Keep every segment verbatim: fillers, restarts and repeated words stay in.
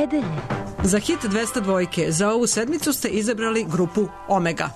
nedelje. Za hit dvesta dvojke za ovu sedmicu ste izabrali grupu Omega.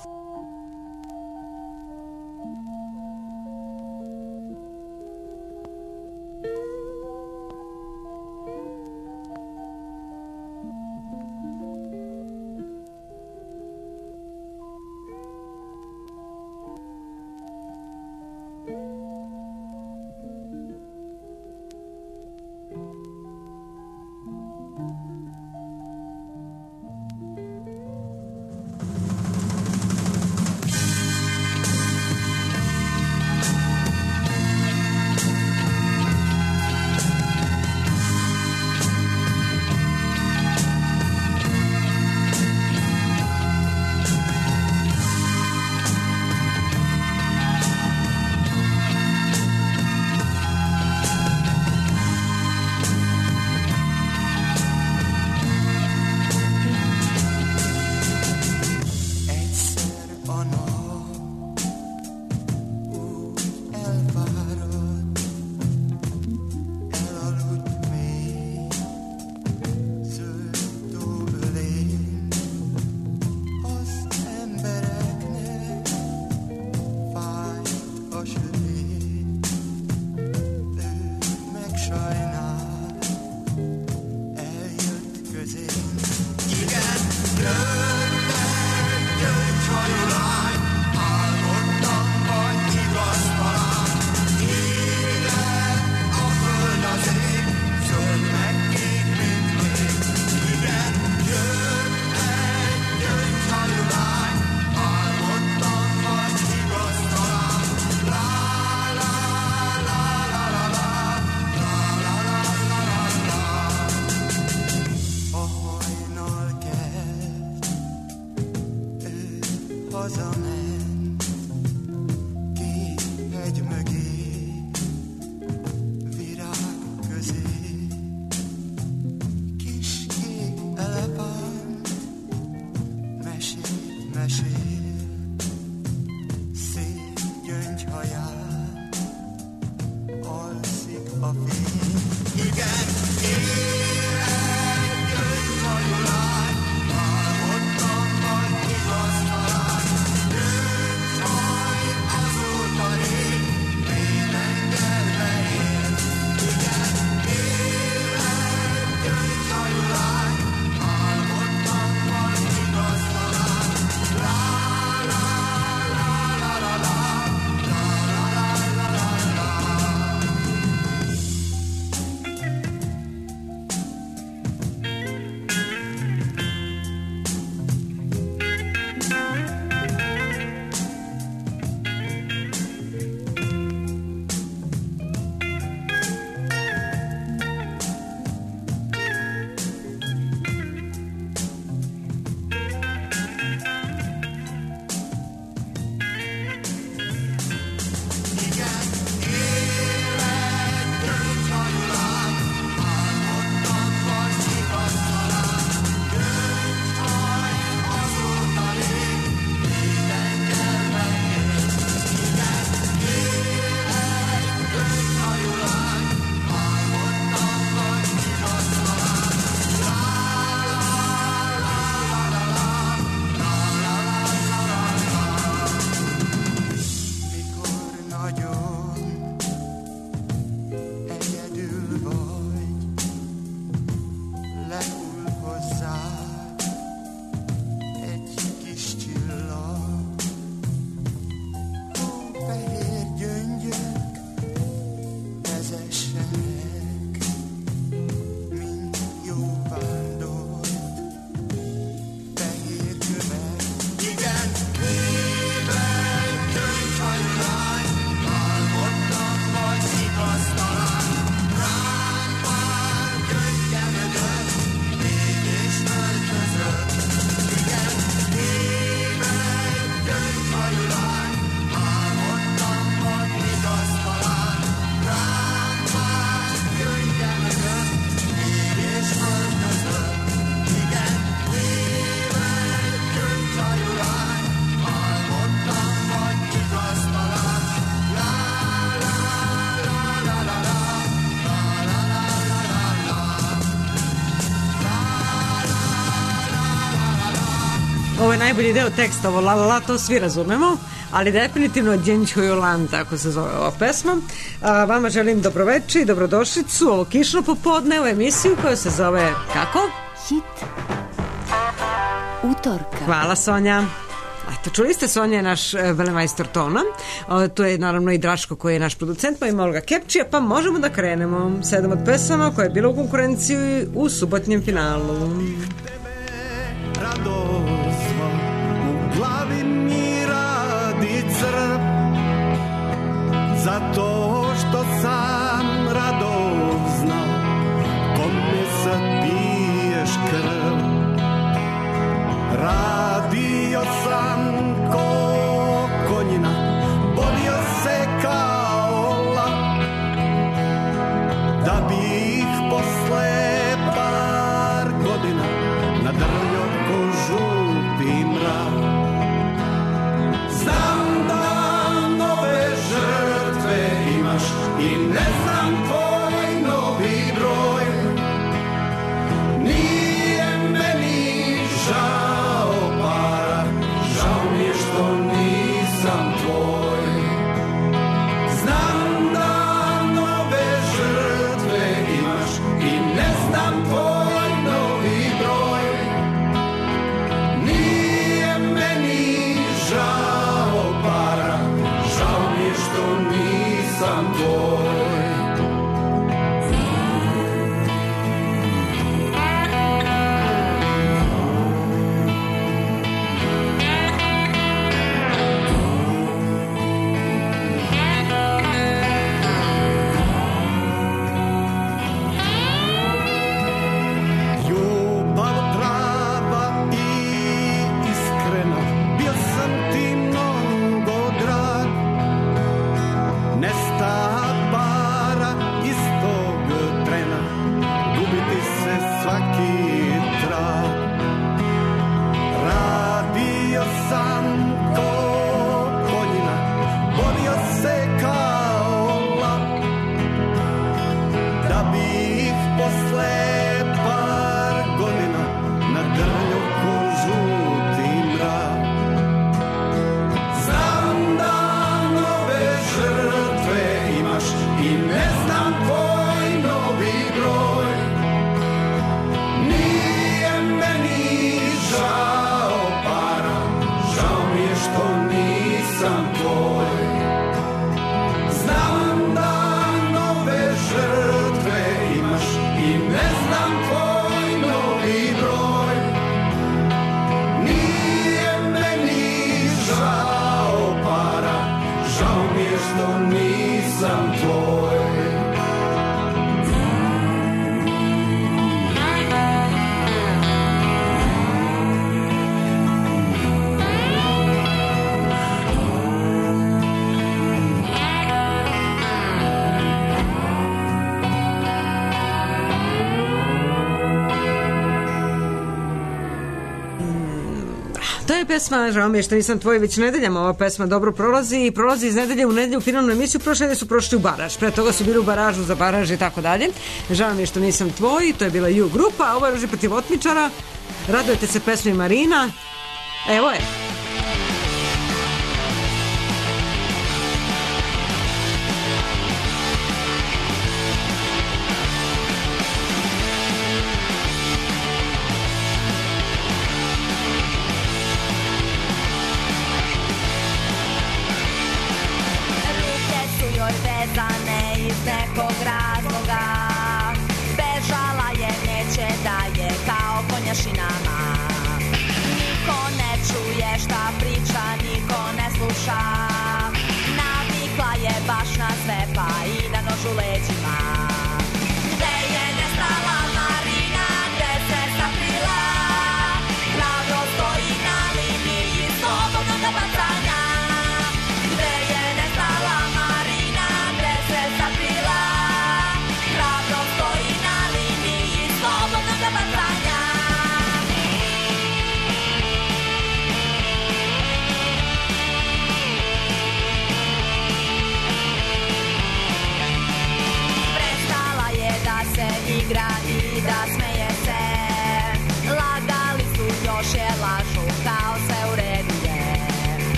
Ovo je najbolji deo teksta, ovo la la la, to svi razumemo, ali definitivno Djenjho Jolan, tako se zove ova pesma. A, vama želim dobroveče i dobrodošlicu ovo kišno popodne u emisiju koja se zove kako? Hit utorka. Hvala, Sonja. Eto, čuli ste, Sonja je naš e, velemajstor tona. O, to je naravno i Draško koji je naš producent, pa ima Olga Kepčija, pa možemo da krenemo. Sedam od pesama koja je bila u konkurenciji u subotnjem finalu. Radozva u glavi mi radi crv, zato što sam radozna, kome sad piješ krv. Radio sam ko konjina, borio se kao lav, da bih posle par godina nadrljao ko žuti mrav. Znam da nove žrtve imaš i ne znam tvoj novi broj. Nije meni žao para, žao mi je što nisam tvoj. Znam da nove žrtve imaš i ne znam tvoj novi broj. Nije meni žao para, žao mi je što nisam tvoj. Ljubav prava i iskrena, bio sam ti mnogo drag. Nesta para istog trena, gubiti se svaki trag. Radio sam ko konjina, borio se kao lav, da bih posle par godina nadrljao ko žuti mrav. Znam da nove žrtve imaš i ne znam tvoj novi broj. Nije meni žao para, žao mi je što nisam tvoj. Znam da nove žrtve imaš i ne znam tvoj novi broj. Nije meni žao para, žao mi je što nisam tvoj. To je pesma, žao mi je što nisam tvoj, već nedeljama ova pesma dobro prolazi i prolazi iz nedelje u nedelju u finalnu emisiju. Prošle nedelje su prošli u baraž, pre toga su bili u baražu za baraž i tako dalje. Žao mi je što nisam tvoj, to je bila U grupa, a ovo je Ruži protiv otmičara. Radujete se pesmi Marina. Evo je. Ruke su joj vezane iz nekog razloga, bežala je, neće da je kao konjašinama. Niko ne čuje šta priča, niko ne sluša, navikla je baš na sve pa i na nož u leđima. Gde je nestala Marina, gde se sakrila, pravdo stoji na liniji slobodnog bacanja. Gde je nestala Marina, gde se sakrila,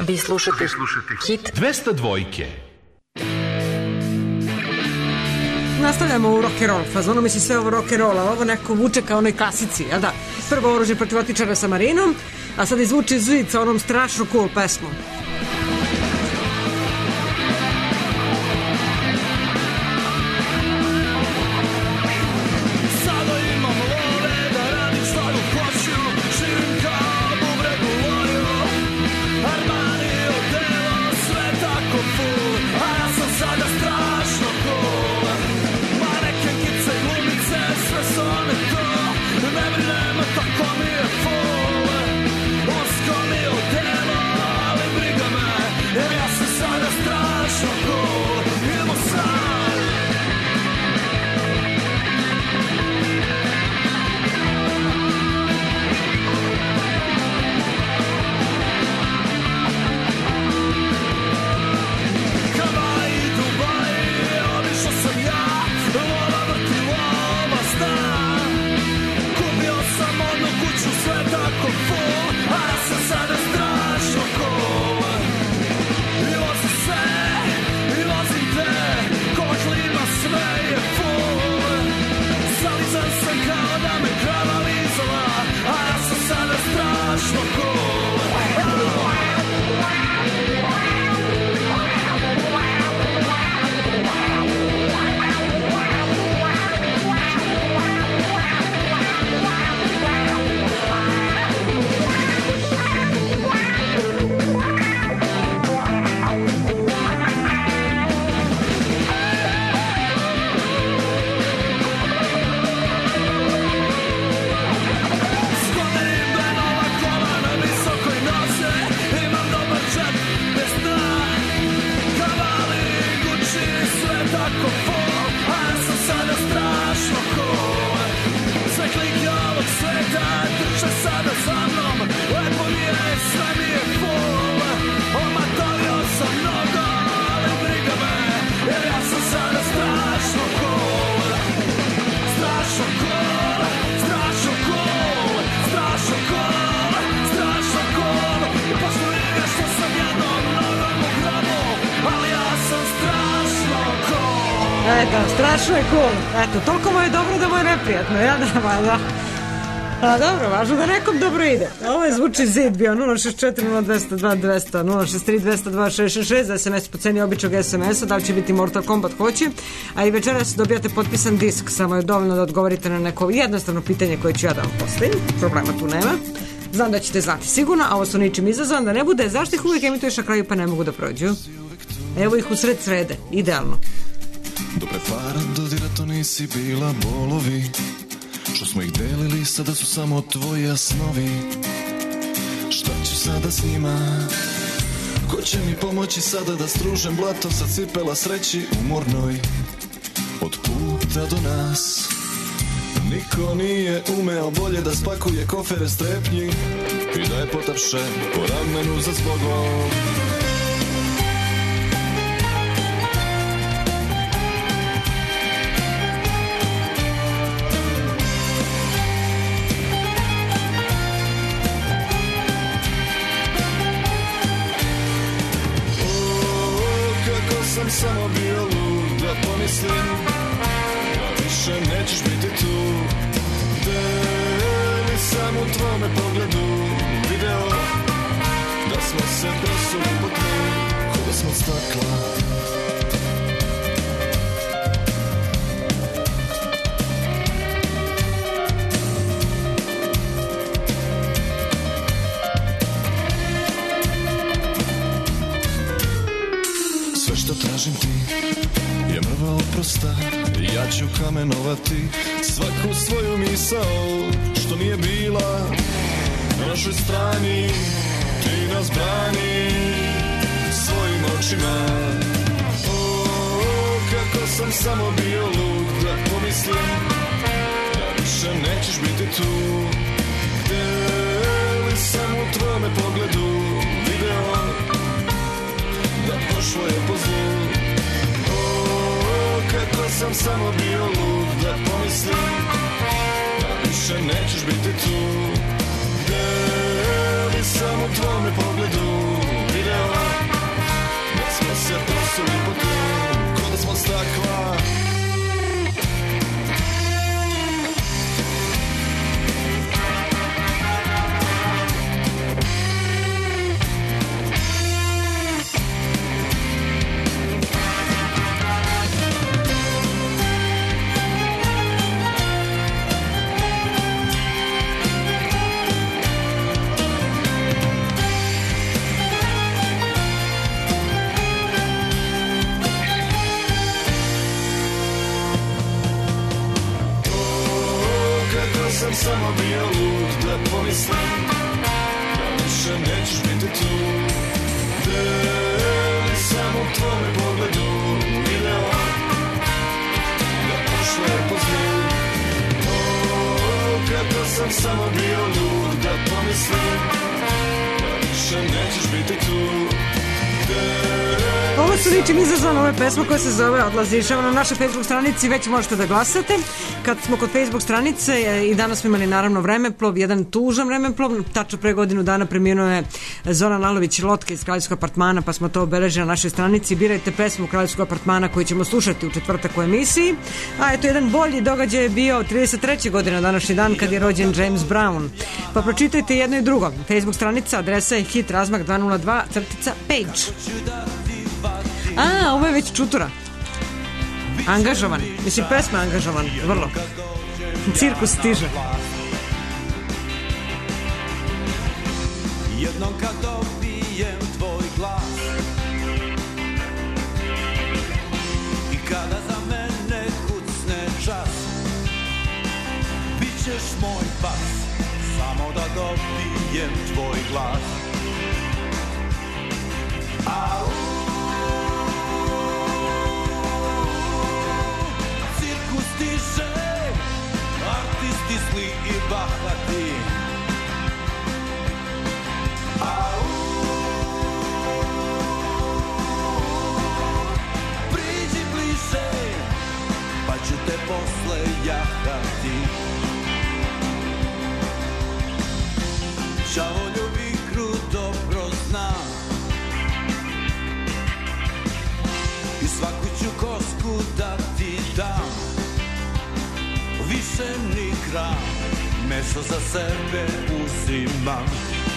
Vi slušate Hit dvesta dvojke. Nastavljamo u rock'n'roll fazonu, mislim sve ovo rock'n'roll, a ovo neko vuče kao onoj klasici, a da, prvo oružje protiv otičara sa Marinom, a sad izvuči Zid sa onom strašno cool pesmom. Eto, strašno je cool. Eto, toliko mu je dobro da mu je neprijatno. Ja da, ma da. A dobro, važno da nekom dobro ide. Ovo je zvuči Zid, bio nula šest četiri nula dva nula dva dva nula nula šest tri dva nula dva šest šest šest za S M S po ceni običnog S M S-a, da li će biti Mortal Kombat, hoće. A i večeras dobijate potpisan disk, samo je dovoljno da odgovorite na neko jednostavno pitanje koje ću ja da vam postavim. Problema tu nema. Znam da ćete znati sigurno, a ovo su ničim izazovan da ne bude. Zašto ih uvijek emituješ na kraju pa ne mogu da prođu? Evo ih u sred srede, idealno. Do prefara dodira to nisi bila bolovi, što smo ih delili, sada su samo tvoji snovi. Šta ću sada s njima? Ko će mi pomoći sada da stružem blato sa cipela sreći umornoj? Od puta do nas niko nije umeo bolje da spakuje kofere strepnji i da je potapše po ramenu za zbogom. Sam samo bio lud da pomislim da više nećeš biti tu. Deli sam u tvome pogledu video da smo se presuli po tlu, ko da smo stakla. Što tražim ti je mrva oprosta, ja ću kamenovati svaku svoju misao što nije bila na našoj strani. Ti nas brani svojim očima. O, kako sam samo bio lud da pomislim da više nećeš biti tu. Deli sam u tvome pogledu video da pošlo je po zlu. O, kako sam samo bio lud da pomislim da više nećeš biti tu. Deli sam u tvome pogledu video sam samo bio lud da pomislim da više nećeš biti tu. Da li sam u tvome pogledu video da prošle poznam. O, kako sam samo bio lud da pomislim da više nećeš biti tu. Ovo su ničim izazvano ove pesme koja se zove Odlaziš. Evo na našoj Facebook stranici već možete da glasate. Kad smo kod Facebook stranice i danas smo imali naravno vremeplov, jedan tužan vremeplov. Tačno pre godinu dana preminuo je Zoran Alović Lotka iz Kraljevskog apartmana, pa smo to obeležili na našoj stranici. Birajte pesmu Kraljevskog apartmana koju ćemo slušati u četvrtak u emisiji. A eto, jedan bolji događaj je bio trideset treće godine današnji dan kad je rođen James Brown. Pa pročitajte jedno i drugo. Facebook stranica, adresa je hit razmak dva nula dva crtica page. A, ovo je već čutura. Angažovan. Mislim, pesma angažovan. Vrlo. Cirkus stiže. Jednom kad dobijem tvoj glas i kada za mene kucne čas, bit ćeš moj pas, samo da dobijem tvoj glas. Au, stiže, artisti zli i bahati. Au, priđi bliže, pa ću te posle jahati. Đavolju igru dobro znam i svaku ću kosku da ti dam. Više ni gram, meso za sebe uzimam.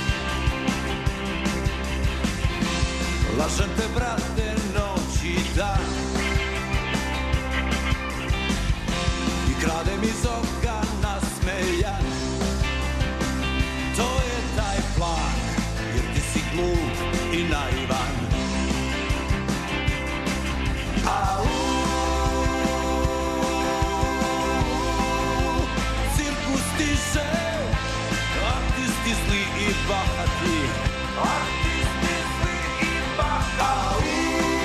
Lažem te, brate, noć i dan i kradem iz oka nasmejan. To je taj plan, jer ti si glup i naivan. Au, stiže, artisti zli i bahati. Artisti zli i bahati.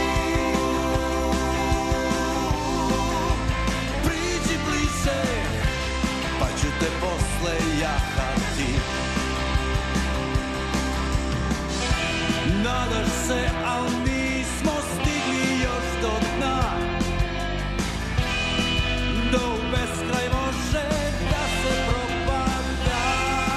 Priđi bliže, pa ću te posle jahati. Nadaš se, al nismo stigli još do dna. Do beskraj može da se propada.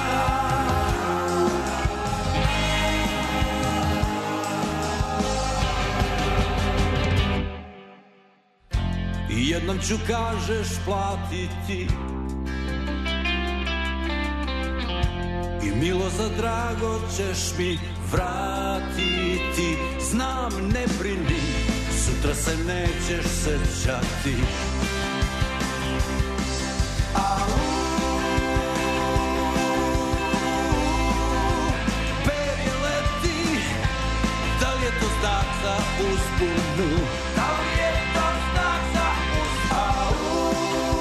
I jednom ću, kažeš, platiti i milo za drago ćeš mi vratiti. Znam, ne brini, sutra se nećeš sećati. Au, baby, leti, da li je to znak za uspunu? Da li je to znak za uspunu? Au,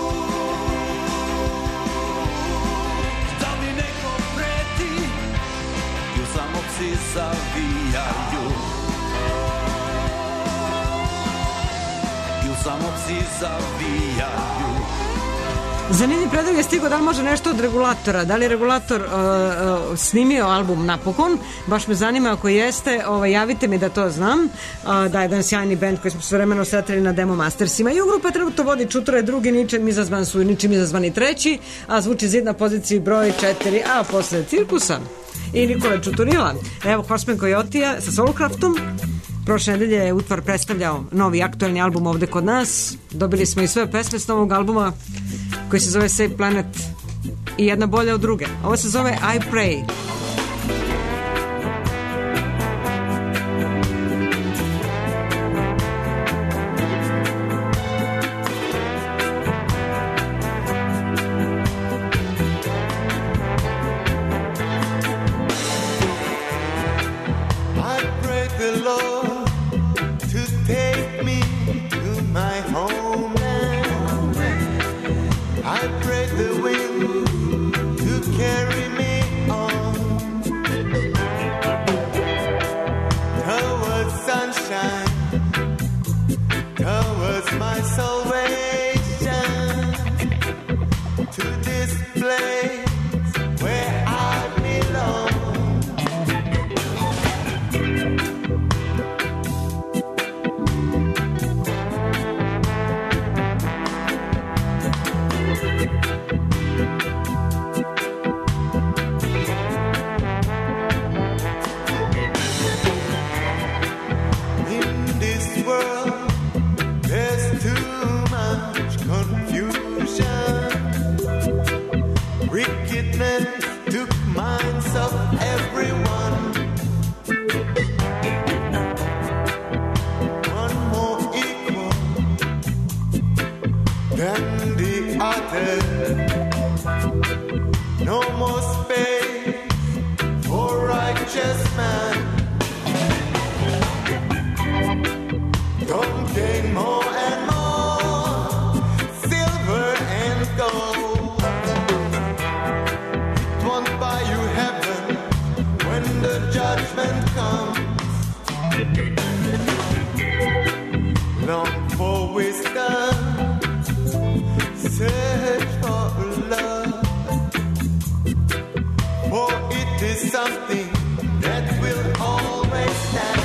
da mi neko preti i u samo psi zavijaju. I u samo psi zavijaju. Zanimljiv predlog je stigo, da li može nešto od Regulatora, da li je Regulator uh, uh, snimio album napokon, baš me zanima, ako jeste, ovaj, javite mi da to znam. Uh, da je jedan sjajni band koji smo sve vremeno sretali na Demo Mastersima i u grupa trenutno vodi Čutura je drugi, ničim izazvan su i ničim izazvani treći, a zvuči zid na poziciji broj četiri, a posle Cirkusa i Nikole Čuturila. Evo Horseman Coyote sa Soulcraftom. Prošle nedelje je Utvar predstavljao novi aktualni album ovde kod nas. Dobili smo i sve pesme s novog albuma koji se zove Save Planet i jedna bolja od druge. Ovo se zove I Pray. I pray the wind Greatness took minds of everyone. One more equal than the other. No more space for righteous man. Don't gain more and more silver and gold. It won't buy you heaven when the judgment comes. Long for wisdom, search for love, for it is something that will always stand.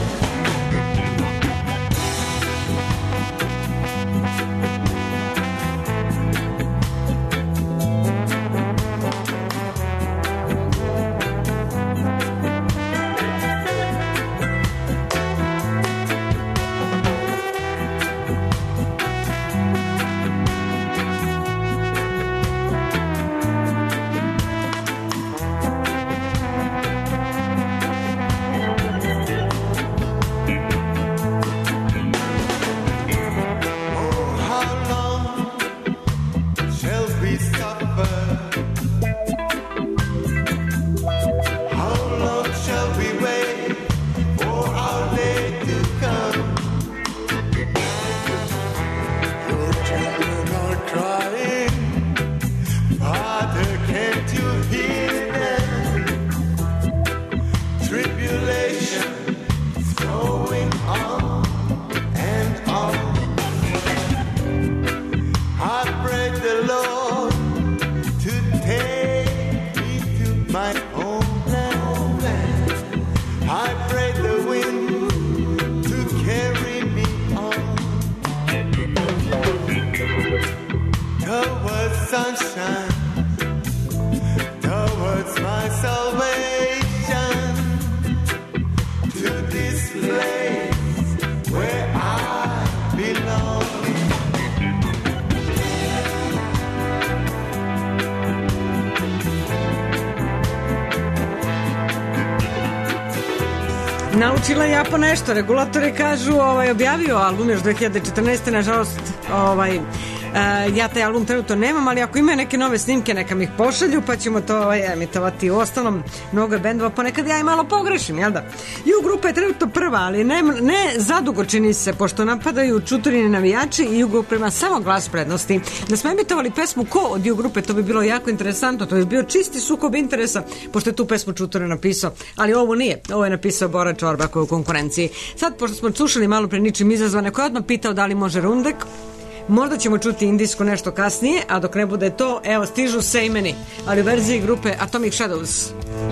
Naučila ja po nešto. Regulatori kažu, ovaj, objavio album još dve hiljade četrnaeste. Nažalost, ovaj, uh, ja taj album trenutno nemam, ali ako imaju neke nove snimke, neka mi ih pošalju, pa ćemo to ovaj, emitovati. U ostalom, mnogo je bendova, ponekad ja i malo pogrešim, jel da? Ju grupa je trenutno prva, ali ne, ne zadugo čini se, pošto napadaju čuturini navijači i Jugo prema samo glas prednosti. Da smo emitovali pesmu Ko od Ju grupe, to bi bilo jako interesantno, to bi bio čisti sukob interesa, pošto je tu pesmu Čuture napisao, ali ovo nije, ovo je napisao Bora Čorba koji je u konkurenciji. Sad, pošto smo slušali malo pre ničim izazvane, ko je odmah pitao da li može Rundek, možda ćemo čuti indijsko nešto kasnije, a dok ne bude to, evo stižu Sejmeni, ali u verziji grupe Atomic Shadows.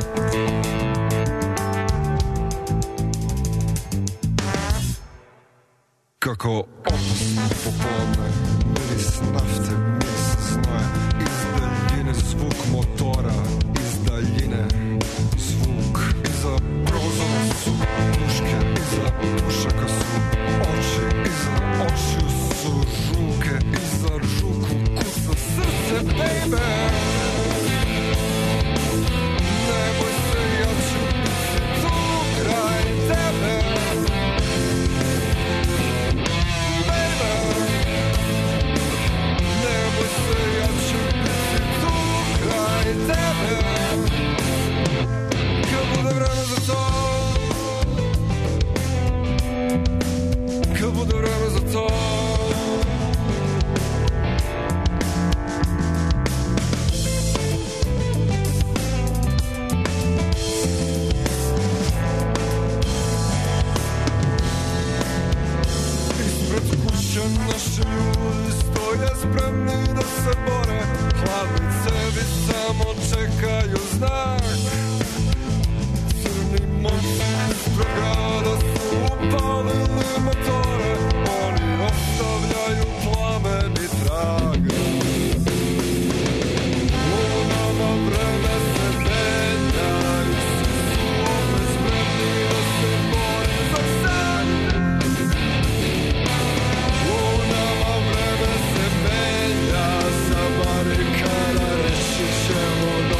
Kako opasno popodne, miris nafte, miris znoja, iz daljine zvuk motora, iz daljine zvuk, iza prozora su puške, iza pušaka su oči, iza očiju su žuke, iza žuku kuca srce, baby. Ne boj se, ja ću biti tu kraj tebe. Kad bude vreme za to, kad bude vreme za to, ispred kuće naši ljudi stoje spremni da se bore. Hladni cevi samo čekaju znak. Crni moći ispred grada su upalili motore. Oni ostavljaju plameni trag. U nama vreme se menja i svi su opet spremni da se bore za san. U nama vreme se menja, sa barikada reći ćemo do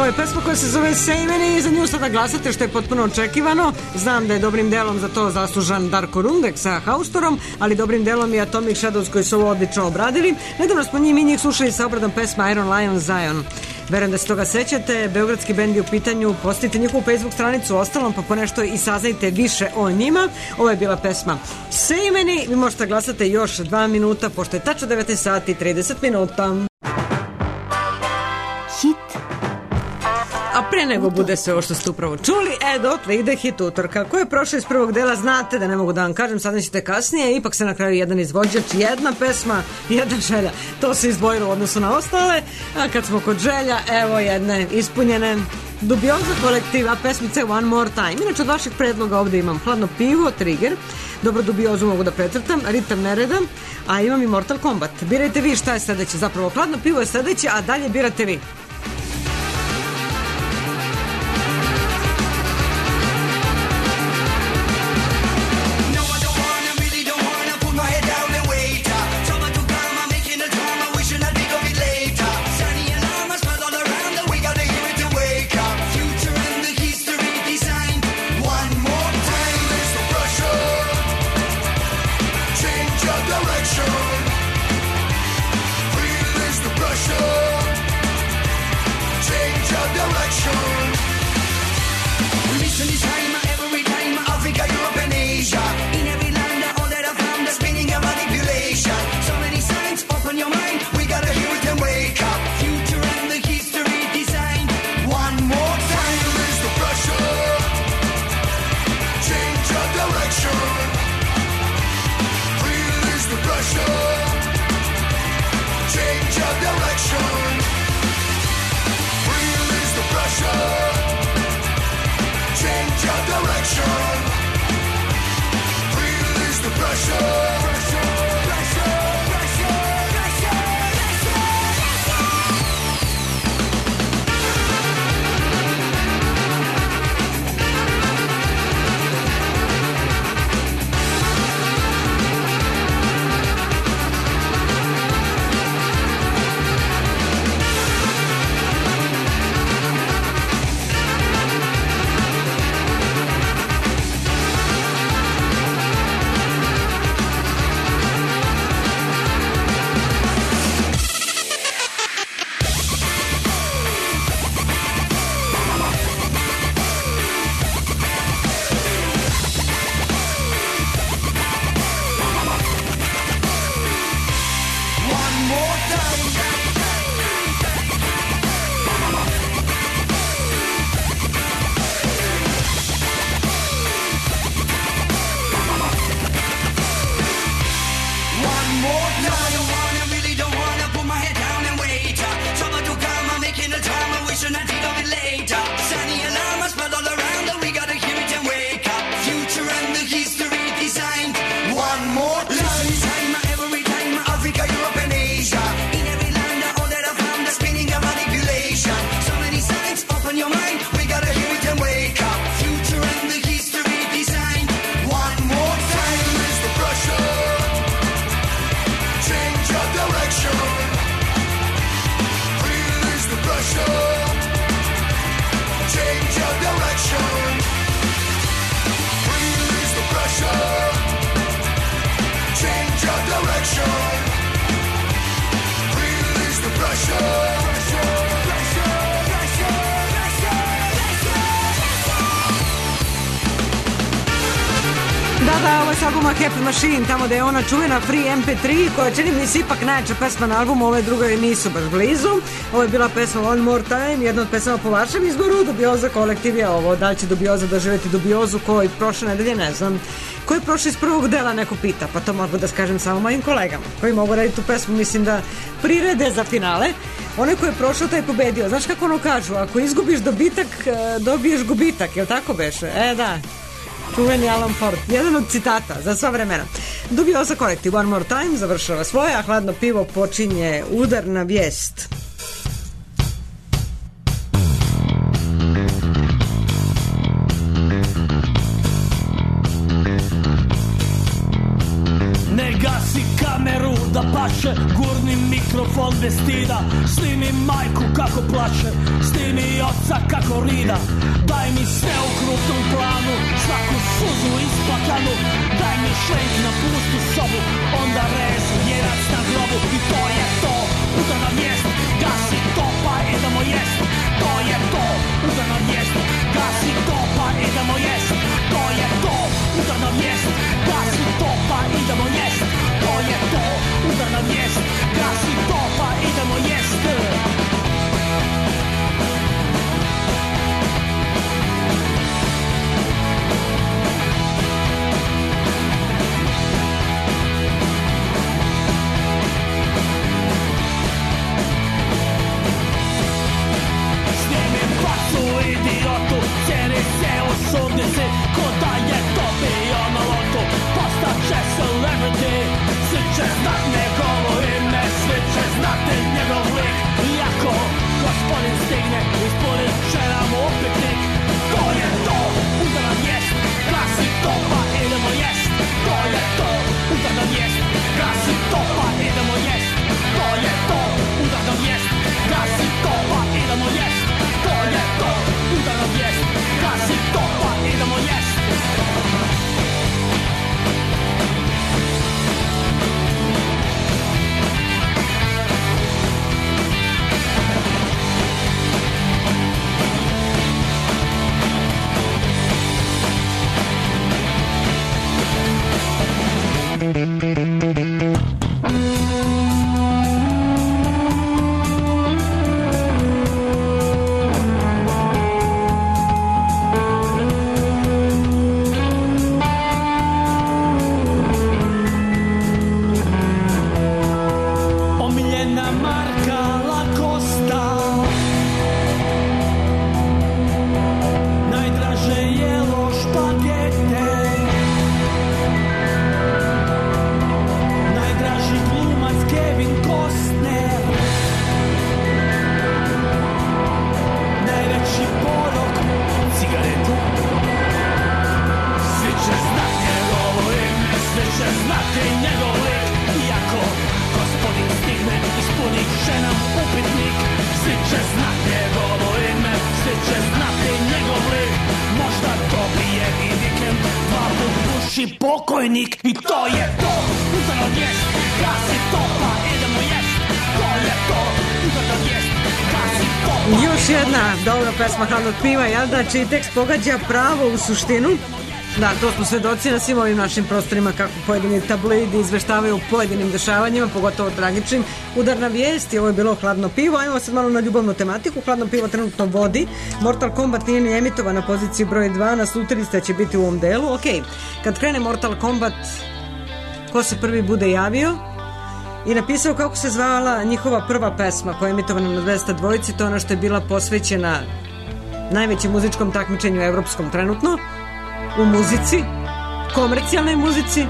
Ovo je pesma koja se zove Sejmeni i za nju sada glasate, što je potpuno očekivano. Znam da je dobrim delom za to zaslužan Darko Rundek sa Haustorom, ali dobrim delom i Atomic Shadows koji su ovo odlično obradili. Nedavno smo njih, mi njih slušali sa obradom pesma Iron Lion Zion. Verujem da se toga sećate, beogradski bend je u pitanju, postavite njihovu Facebook stranicu ostalom pa ponešto i saznajte više o njima. Ovo je bila pesma Sejmeni, vi možete glasati još dva minuta, pošto je tačno devetnaest sati i trideset minuta. A pre nego bude sve ovo što ste upravo čuli, e, dotle ide hit utorka. Ko je prošao iz prvog dela, znate da ne mogu da vam kažem, saznaćete kasnije, ipak se na kraju jedan izvođač, jedna pesma, jedna želja. To se izdvojilo u odnosu na ostale, a kad smo kod želja, evo jedne ispunjene. Dubioza kolektiva, pesmice One More Time. Inače od vaših predloga ovde imam Hladno pivo, Trigger, Dobro dubiozu mogu da precrtam, Ritam nereda, a imam i Mortal Kombat. Birajte vi šta je sledeće, zapravo Hladno pivo je sledeće, a dalje birate vi. Happy Machine, tamo da je ona čuvena Free em pe tri, koja čini mi se ipak najjača pesma na albumu, ove druge nisu baš blizu. Ovo je bila pesma One More Time, jedna od pesama po vašem izboru. Dubioza kolektiv je ovo. Da li će Dubioza doživjeti Dubiozu koji prošle nedelje, ne znam. Koji je prošli iz prvog dela, neko pita, pa to mogu da skažem samo mojim kolegama koji mogu raditi tu pesmu, mislim da prirede za finale. Onaj ko je prošao, taj je pobedio. Znaš kako ono kažu, ako izgubiš dobitak, dobiješ gubitak, jel tako beše? E da, čuveni Alan Ford, jedan od citata za sva vremena. Dubioza kolektiv One More Time završava svoje, a Hladno pivo počinje udarna vijest. Ne gasi kameru da paše, gurni Uzmi mikrofon bez stida, snimi majku kako plače, snimi oca kako rida. Daj mi sve u krupnom planu, svaku suzu isplakanu. Daj mi šlenk na pustu sobu, onda rez jerac na grobu. I to je to, udana vijest, gasi to pa idemo jest. To je to, udana vijest, gasi to pa idemo jest. To je to, udana vijest, gasi to pa idemo jest. To je to, udana vijest, gasi to pa idemo jest. Idiotu, cijeli se u sudnici, ko da je to bio na lotu. Postaće celebrity, svi će znat njegovo ime, svi će znati njegov lik. Iako gospodin stigne, ispunit će nam upitnik. To je to, udana vijest, glasi to pa idemo jest. To je to, udana vijest, glasi to pa idemo jest. To je to, udana vijest, glasi to pa idemo jest. To je to, udana vijest, gasi to pa idemo jest. Pokojnik i to je to, udano vijest, gasi to pa idemo jest. To je to, udano vijest, gasi to pa. Još jedna dobra pesma Hladnog piva, jel da, čiji tekst pogađa pravo u suštinu. Da, to smo svedoci na svim ovim našim prostorima kako pojedini tabloidi izveštavaju o pojedinim dešavanjima, pogotovo tragičnim. Udarna vijest i ovo je bilo Hladno pivo. Ajmo sad malo na ljubavnu tematiku. Hladno pivo trenutno vodi. Mortal Kombat nije ni emitovan na poziciji broj dva. Naslutili ste će biti u ovom delu. Ok, kad krene Mortal Kombat, ko se prvi bude javio i napisao kako se zvala njihova prva pesma koja je emitovana na dvesta dvojici, to je ona što je bila posvećena najvećem muzičkom takmičenju evropskom trenutno u muzici, komercijalnoj muzici.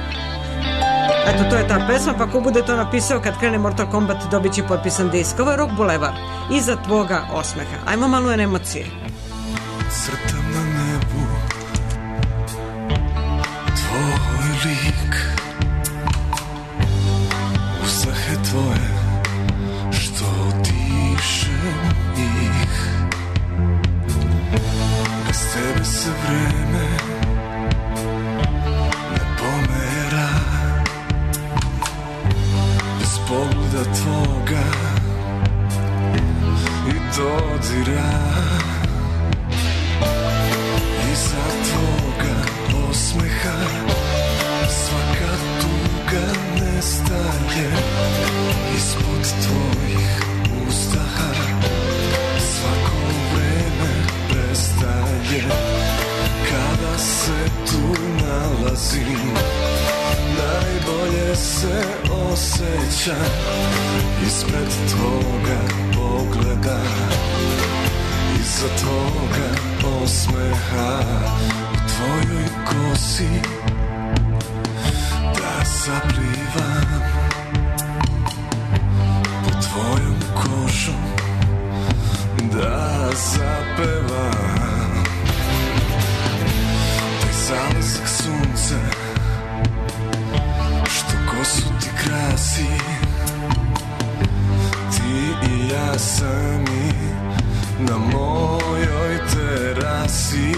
Eto, to je ta pesma, pa ko bude to napisao kad krene Mortal Kombat dobit će potpisan disk. Ovo je Rock Boulevard, iza tvoga osmeha. Ajmo malo na emocije. Crtam na nebu tvoj lik, usahe tvoje što dišem ih. Bez tebe se vreme ne pomera, bez pogleda tvoga i dodira. Iza tvoga osmeha svaka tuga nestaje, ispod tvojih uzdaha svako vreme prestaje. Kada se tu nalazim, najbolje se osjećam ispred tvoga pogleda, iza tvoga osmeha. U tvojoj kosi da zaplivam, pod tvojom kožom da zapevam. Taj zalazak sunca što kosu ti krasi, si.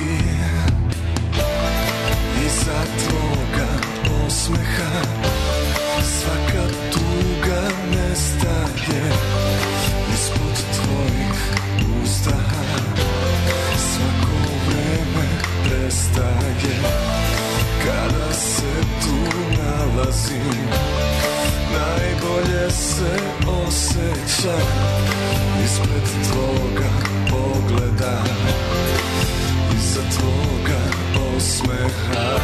Iza tvoga osmeha svaka tuga nestaje. Ispod tvojih uzdaha svako vreme prestaje. Kada se tu nalazim, najbolje se osjećam. Ispred tvoga pogleda, iza tvoga osmeha.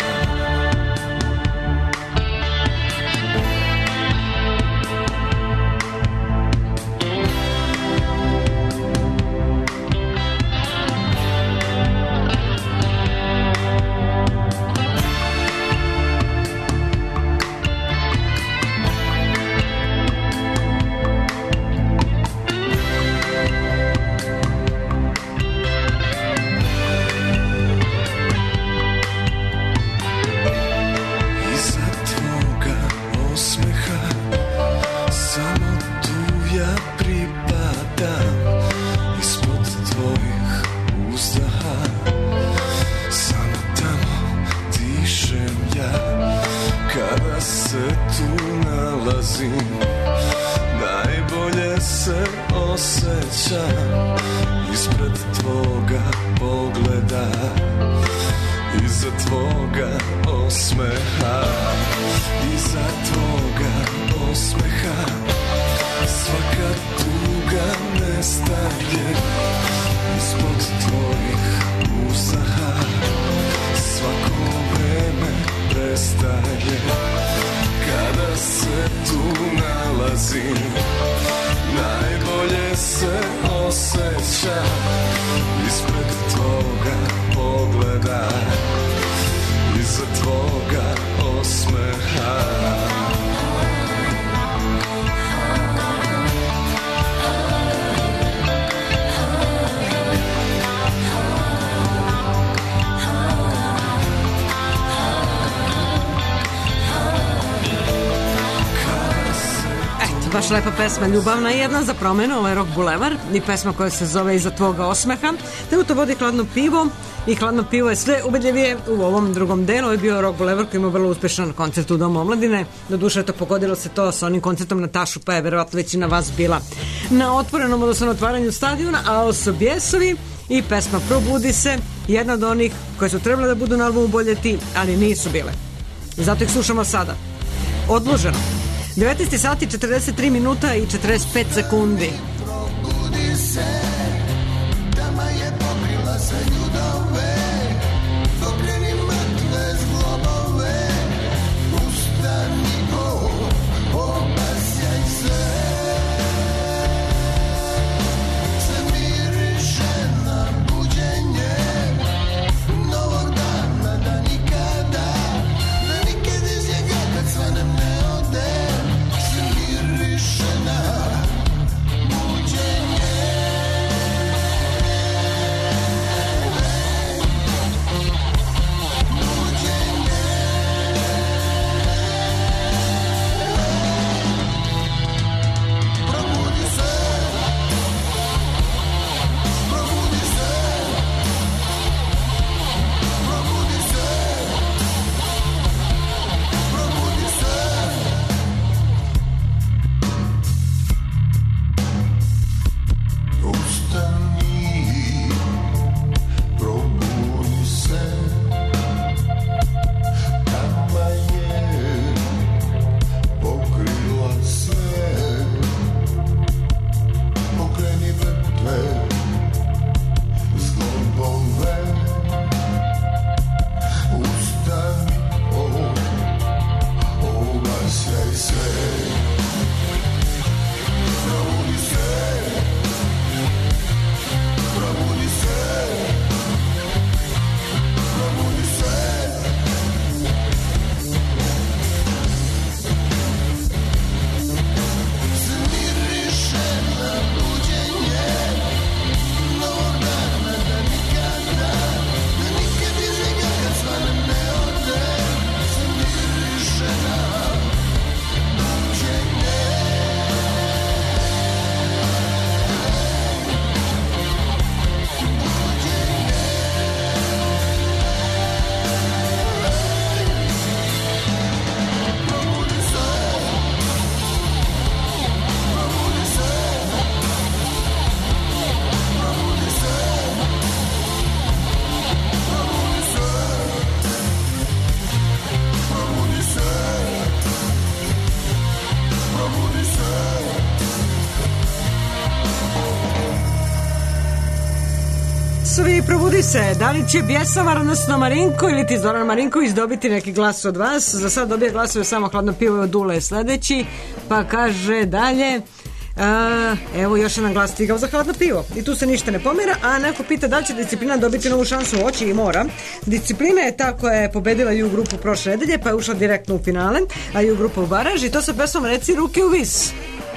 Najbolje se osjećam ispred tvoga pogleda, iza tvoga osmeha. Iza tvoga osmeha svaka tuga nestaje. Ispod tvojih uzdaha svako vreme prestaje. Kada se tu nalazim, najbolje se osjećam ispred tvoga pogleda, iza tvoga osmeha. Baš lepa pesma, ljubavna jedna za promenu, ovo je Rock Bulevar i pesma koja se zove Iza tvoga osmeha, te u to vodi Hladno pivo i Hladno pivo je sve ubedljivije u ovom drugom delu. Ovo je bio Rock Bulevar koji ima vrlo uspešan koncert u Domu omladine, doduše to pogodilo se to sa onim koncertom na Tašu, pa je verovatno većina vas bila na otvorenom, odnosno na otvaranju stadiona, a ovo su Bjesovi i pesma Probudi se, jedna od onih koje su trebale da budu na albumu Boljeti, ali nisu bile. Zato ih slušamo sada. Odloženo. devetnaest sati četrdeset tri minuta i četrdeset pet sekundi. Probudi se, tama je pokrila se ljudove, pokreni mrtve zglobove, ustani go, obasjaj se, se miriše na buđenje novog dana, da nikada, da nikad iz njega kad svanem ne ode. glasovi, probudi se. Da li će Bjesavar, odnosno Marinko ili ti Zoran Marinković dobiti neki glas od vas? Za sad dobija glasove samo Hladno pivo od Dule sledeći, pa kaže dalje. Uh, evo još jedan glas stigao za Hladno pivo i tu se ništa ne pomera, a neko pita da li će Disciplina dobiti novu šansu. Hoće i mora. Disciplina je ta koja je pobedila i u grupu prošle nedelje, pa je ušla direktno u finale, a i u grupu u baraž, i to sa pesmom Reci ruke u vis.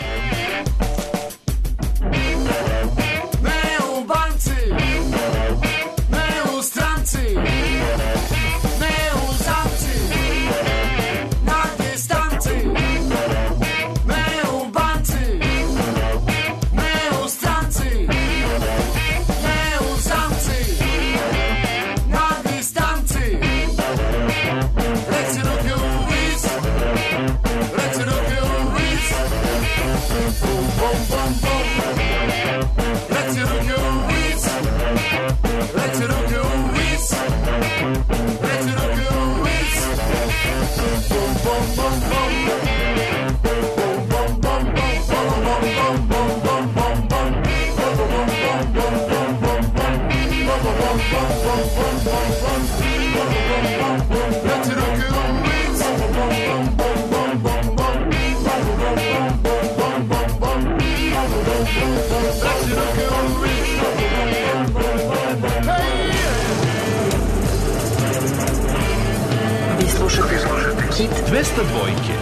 Hit dvesta dvojke.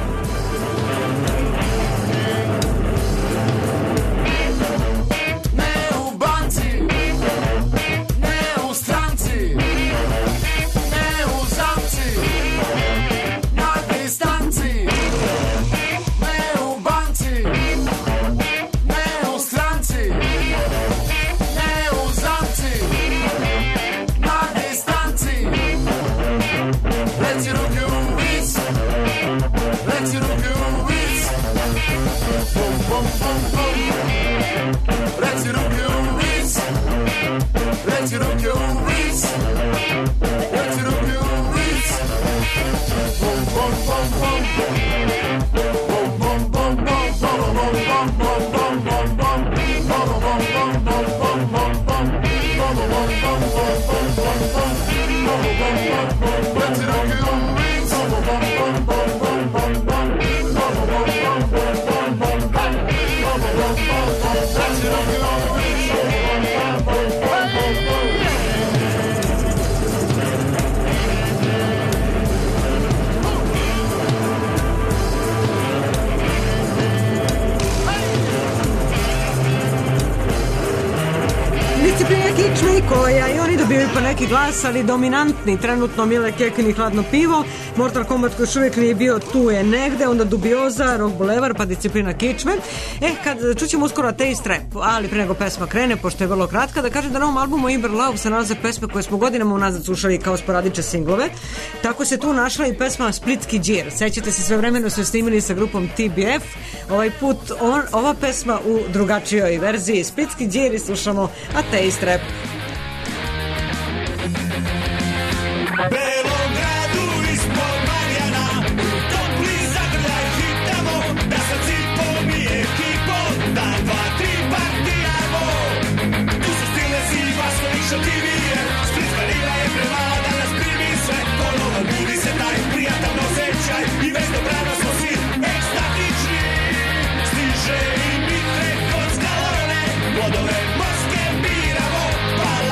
Koja i oni dobivaju po neki glas, ali dominantni trenutno Mile Kekin i Hladno pivo. Mortal Kombat koji još uvijek nije bio, tu je negde, onda Dubioza, Rock Boulevard, pa Disciplina kičme. E, kad čućemo uskoro Taste Rap, ali pre nego pesma krene, pošto je vrlo kratka, da kažem da na ovom albumu Imber Love se nalaze pesme koje smo godinama unazad slušali kao sporadiče singlove. Tako se tu našla i pesma Splitski džir. Sećate se, sve vremeno su snimili sa grupom T B F. Ovaj put on, ova pesma u drugačijoj verziji. Splitski džir i slušamo A Taste Rap. Plodove morske biramo, pa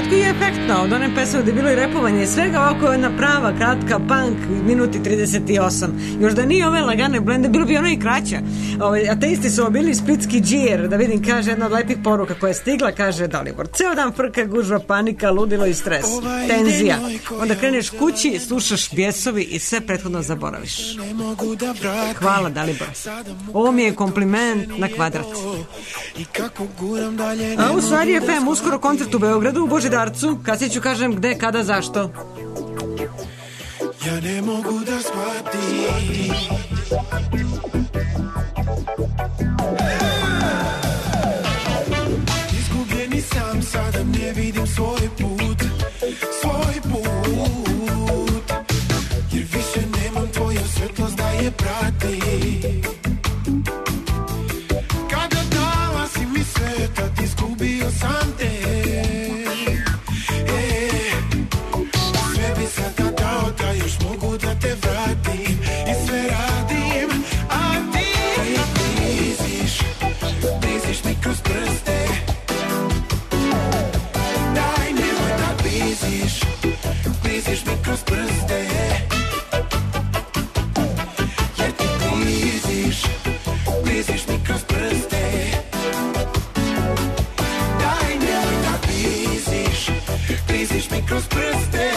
kratko i efektno. Od one pesme gde je bilo i repovanje i svega, ovako je jedna prava, kratka, punk, minuti trideset osam. Još da nije ove lagane blende, bilo bi ono i kraća. Ove, ateisti su bili splitski džir, da vidim, kaže jedna od lepih poruka koja je stigla, kaže Dalibor. Ceo dan frka, gužva, panika, ludilo i stres. Tenzija. Onda kreneš kući, slušaš bjesovi i sve prethodno zaboraviš. Hvala, Dalibor. Ovo mi je kompliment na kvadrat. A u stvari F M, uskoro koncert u Beogradu, u Božidarcu. Kasnije ću kažem gde, kada, zašto. Ja ne mogu da shvatim. Izgubljeni sam, sada ne vidim svoj put, svoj put. Jer više nemam tvoju svetlost da je prati. Kada dala si mi sve, tad izgubio sam te. E, sve bi sada dao da još mogu da te vratim. I sve radim, a ti bliziš, bliziš mi kroz prste. Daj, nemoj da bliziš, bliziš mi kroz prste. Jer ti bliziš, bliziš mi kroz prste. Daj, nemoj da bliziš, bliziš mi kroz prste.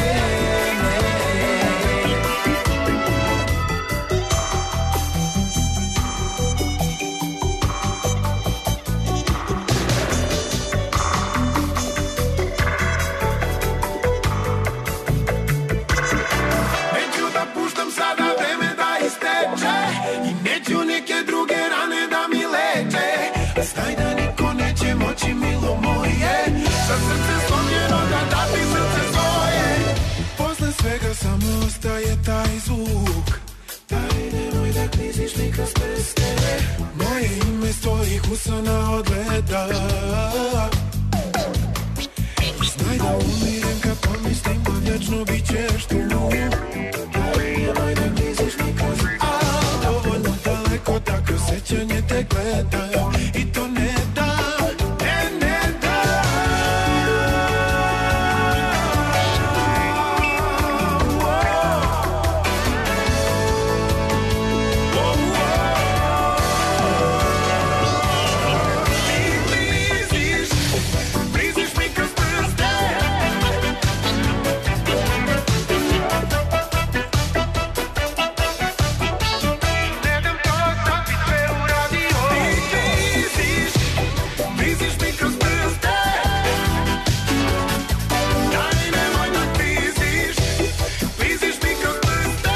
Neću da puštam sada vreme da isteče i neću neke druge rane da mi leče. Znaj da niko neće moći, milo moje, sa srce slomljeno da dati srce svoje. Posle svega samo ostaje taj zvuk. Daj, nemoj da kliziš mi kroz prste. Moje ime s tvojih usana odgleda. Znaj da umirem kad pomislim da vječno bit ćeš tu. Daj, nemoj da kliziš mi kroz prste. A, dovoljno daleko da kroz sećanje te gledam. I to ne dam, ne, ne dam. Ti bliziš, bliziš mi kroz prste. Ne dam to da bi sve uradio. Ti bliziš, bliziš mi kroz prste. Daj, nemoj da bliziš, bliziš mi kroz prste.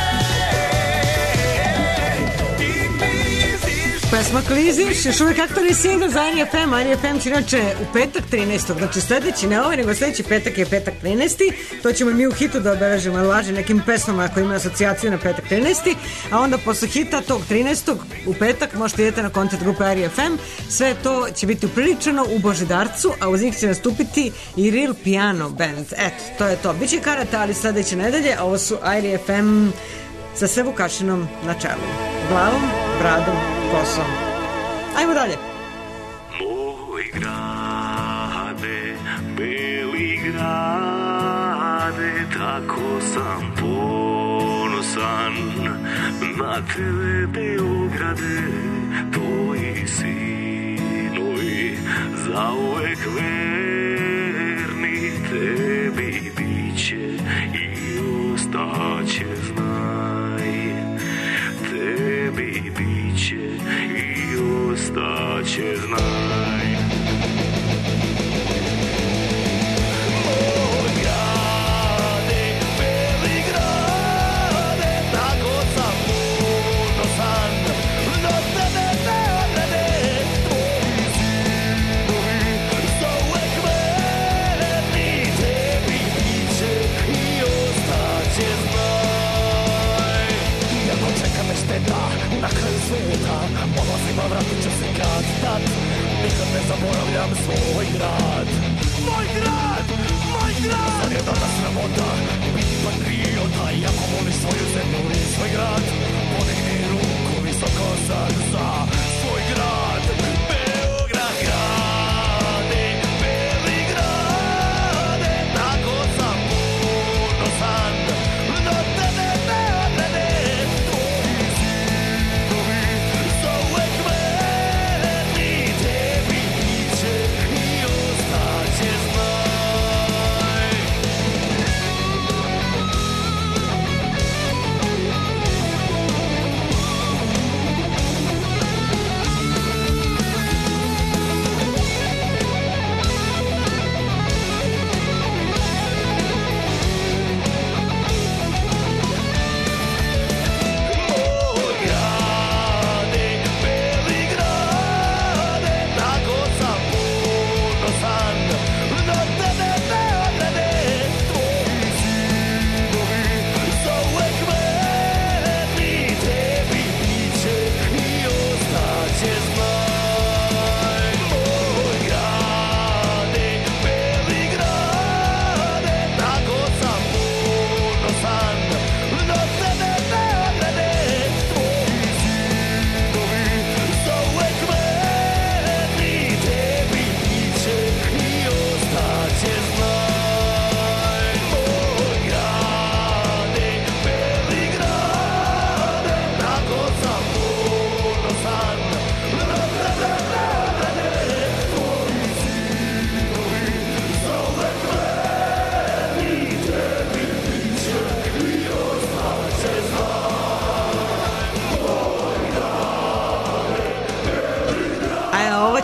Ti bliziš. Pesma Kliziš, još uvijek aktorni single za Ari F M. Ari F M će inače u petak trinaestog Znači sledeći, ne ovaj, nego sledeći petak je petak trinaesti To ćemo mi u hitu da obeležimo, laže nekim pesmama koji imaju asocijaciju na petak trinaesti A onda posle hita tog trinaestog u petak možete idete na koncert grupe Ari F M. Sve to će biti upriličeno u Božidarcu, a uz njih će nastupiti i Real Piano Band. Eto, to je to. Biće karata, ali sledeće nedelje, a ovo su Ari F M sa sve Vukašinom na čelu. Glavom, bradom, kosom. Ajmo dalje. Moj grade, beli grade, tako sam ponosan na tebe, Beograde, tvoji sinovi zauvek verni tebi biće i ostaće, znaj, tebi biće i ostaće, znaj. Moj grade, beli grade, tako sam ponosan na tebe, Beograde, tvoji sinovi zauvek verni tebi biće i ostaće, znaj. Iako čeka me šteta na kraju sveta, odlazim, a vratit ću se kad tad. Nikad ne zaboravljam svoj grad. Moj grad, moj grad. Sad je danas sramota biti patriota. Iako voliš svoju zemlju i svoj grad, podigni ruku visoko sad za svoj grad. Beograd, grade, beli grade,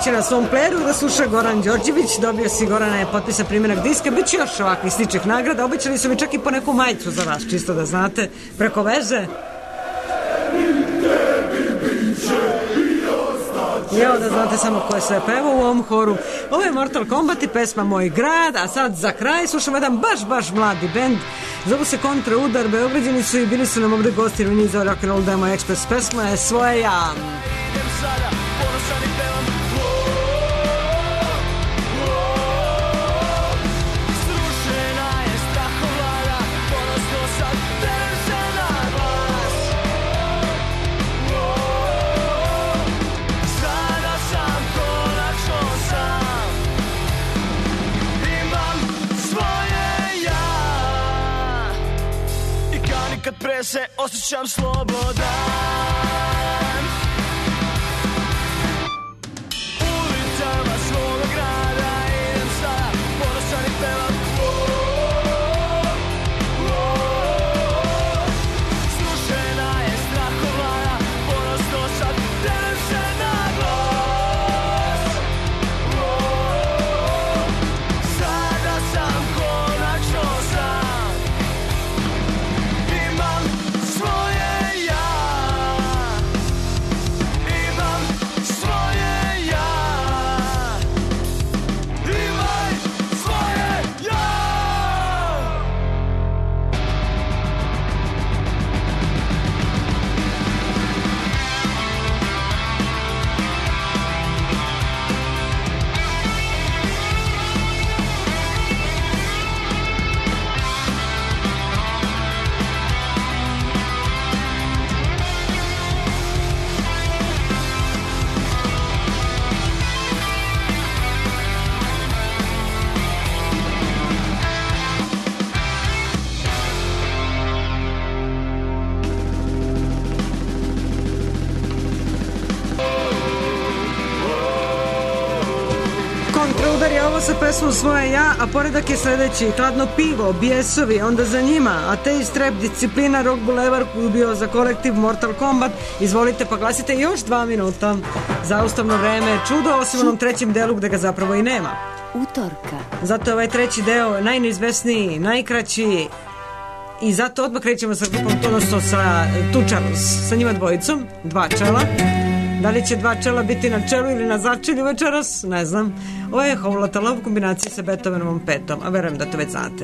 će na svom pleru da sluša Goran Đorđević. Dobio si, Gorane, potpisan primjerak diska. Biće još ovakvih sličnih nagrada. Obećali su mi čak i po neku majicu za vas, čisto da znate, preko veze. I evo da znate samo ko je sve pevao u ovom horu. Ovo je Mortal Kombat i pesma Moj grad, a sad za kraj slušamo jedan baš, baš mladi bend. Zovu se Kontraudar, Beograđani su i bili su nam ovdje gosti u nizu Rock'n'Roll Demo Express. Pesma je Svoje ja. Kad prese osjećam slobodan, ulicama svoga grada idem sada ponosan i pevam. Srušena je strahovlada, ponosno sad delem se na glas. Sada sam konačno sam, svoje ja, imam svoje ja, imaj svoje ja. Kontraudar je ovo sa pesmom Svoje ja, a poredak je sledeći: Hladno pivo, Bijesovi, onda za njima, Ateist Rap, Disciplina, Rock Bulevar, koji je bio za kolektiv Mortal Kombat. Izvolite pa glasite još dva minuta. Zaustavno vreme, čudo, osim onom trećem delu gde ga zapravo i nema. Utorka. Zato je ovaj treći deo najneizvesniji, najkraći, i zato odmah krećemo sa grupom, odnosno sa Two Charles, sa njima dvojicom, dva čela. Da li će dva čela biti na čelu ili na začelju večeras, ne znam. Ovo je Whole Lotta Love u kombinaciji sa Beethovenovom petom, a verujem da to već znate.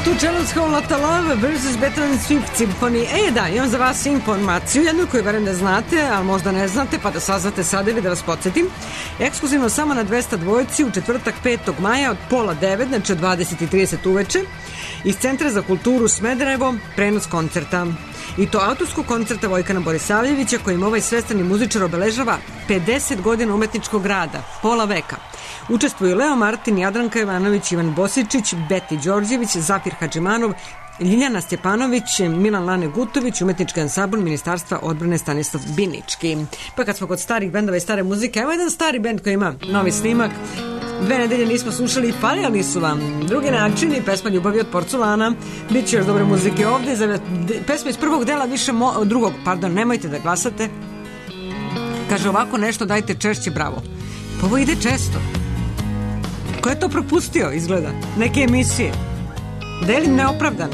Cello's Whole Lotta Love versus Beethoven's Fifth Symphony. E da, imam za vas informaciju, jednu koju verujem da znate, ali možda ne znate, pa da saznate sada ili da vas podsjetim. Ekskluzivno samo na dvesta dvojci u četvrtak petog maja od pola devet, znači od dvadeset i trideset uveče, iz Centra za kulturu Smederevo, prenos koncerta. I to autorskog koncerta Vojkana Borisavljevića, kojim ovaj svestrani muzičar obeležava pedeset godina umetničkog rada, pola veka. Učestvuju Leo Martin, Jadranka Ivanović, Ivan Bosičić, Beti Đorđević, Zafir Hadžimanov, Ljiljana Stjepanović, Milan Lane Gutović, umetnički ansambl Ministarstva odbrane Stanislav Binički. Pa kad smo kod starih bendova i stare muzike, evo jedan stari bend koji ima novi snimak. Dve nedelje nismo slušali, faljali su vam drugi načini, pesma Ljubavi od porculana. Biće još dobre muzike ovde. Za pesma iz prvog dela više mo, drugog, pardon, nemojte da glasate. Kaže ovako nešto, dajte češće, bravo. Pa ovo ide često. Ko je to propustio, izgleda? Neke emisije. Delim neopravdane.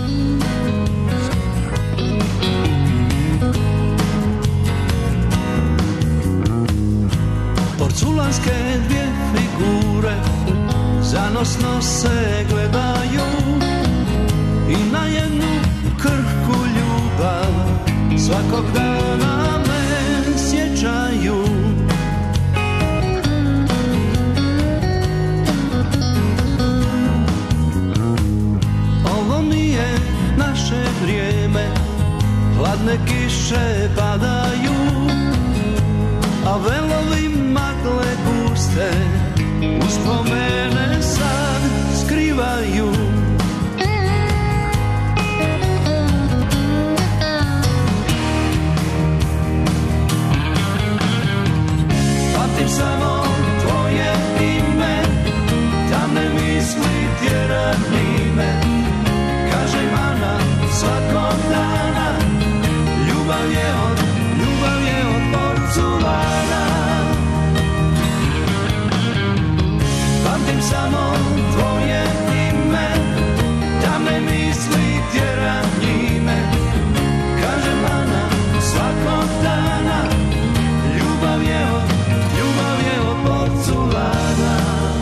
Porculanske dvije figure zanosno se gledaju i na jednu krhku ljubav svakog dana me sjećaju. Ovo nije naše vrijeme, hladne kiše padaju, a velovi magle guste uspomene sad skrivaju. Pamtim samo tvoje ime, tamne misli tjerani me, kaže mana svakog dana, ljubav je od, ljubav je od porculana. Pamtim samo tvoje ime, tamne misli tjera njime, kaže mana svakog dana, ljubav je od, ljubav je od porculana.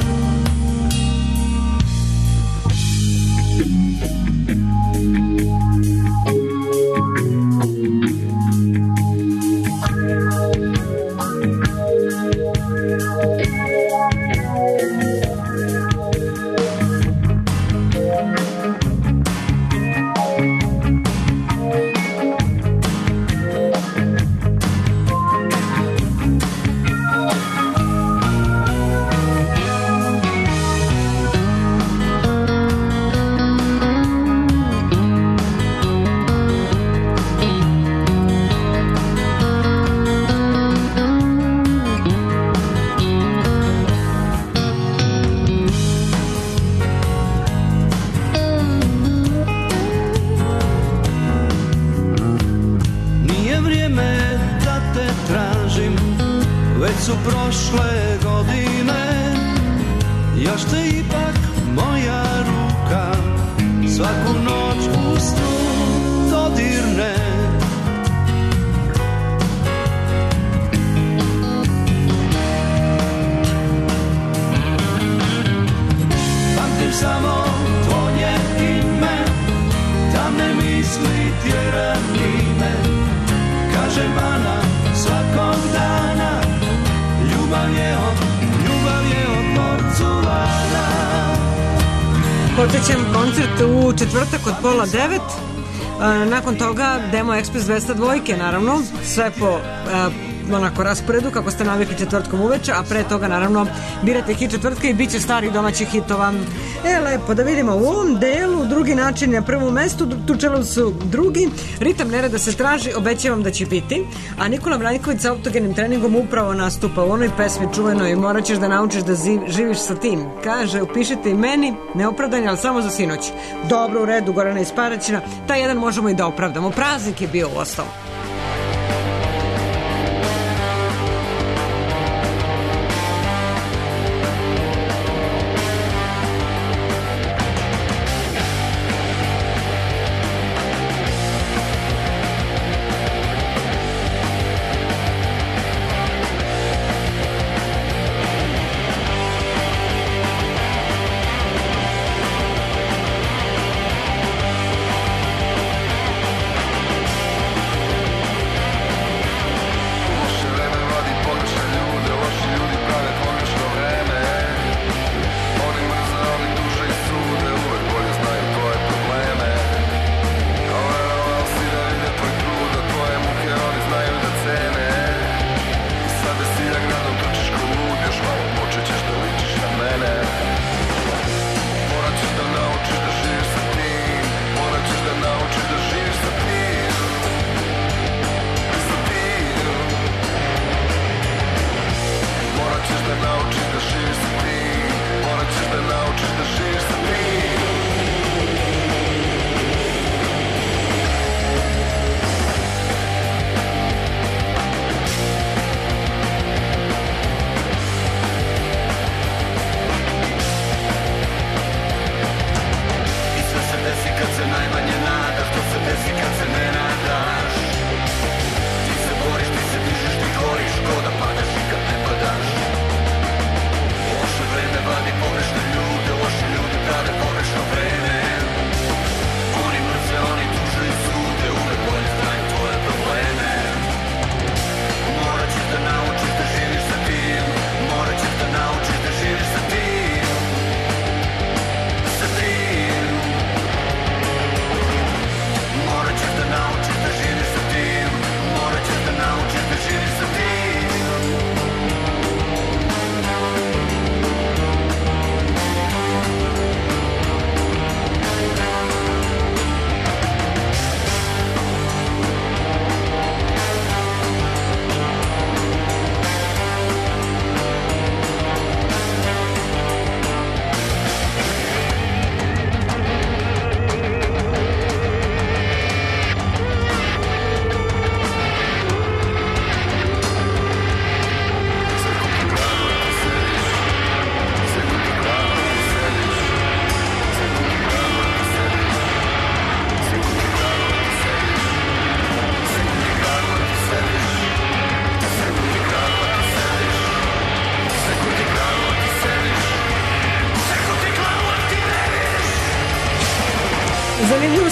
Su prošle godine, još te ipak moja ruka svaku noć u snu dodirne. Pamtim samo tvoje ime, tamne misli tjerani me, kaže mana svakog dana, ljubav je od, ljubav je od porculana. Počećem koncert u četvrtak od pola devet. Nakon toga Demo Express dvesta dvojke, naravno, sve po onako rasporedu kako ste navikli četvrtkom uveče, a pre toga naravno birate hit četvrtka i bit će starih domaćih hitova. E, lepo, da vidimo u ovom delu drugi način na prvom mestu, tu čelo su drugi, ritam nereda se traži, obećavam da će biti, a Nikola Branjković sa autogenim treningom upravo nastupa u onoj pesmi čuvenoj Morat ćeš da naučiš da živiš sa tim. Kaže, upišite i meni, neopravdanje, ali samo za sinoć. Dobro, u redu, Gorana iz Paraćina, taj jedan možemo i da opravdamo, praznik je bio u osnovu.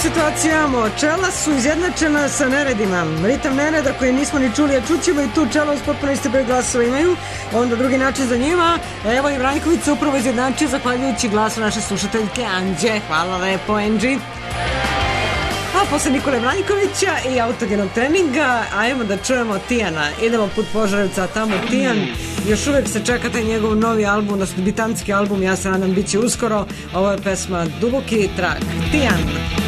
situaciju imamo. Čela su izjednačena sa neredima. Ritam nereda koje nismo ni čuli, a čućemo i tu čela uz potpuno isti broj glasova imaju. Onda drugi način za njima. Evo i Vranjković se upravo izjednačio zahvaljujući glasu naše slušateljke Anđe. Hvala lepo, Anđi. A posle Nikole Vranjkovića i autogenog treninga, ajmo da čujemo Tijana. Idemo put Požarevca, a tamo Tijan. Još uvek se čeka taj njegov novi album, odnosno debitanski album, ja se nadam bit će uskoro. Ovo je pesma Duboki trag. Tijan.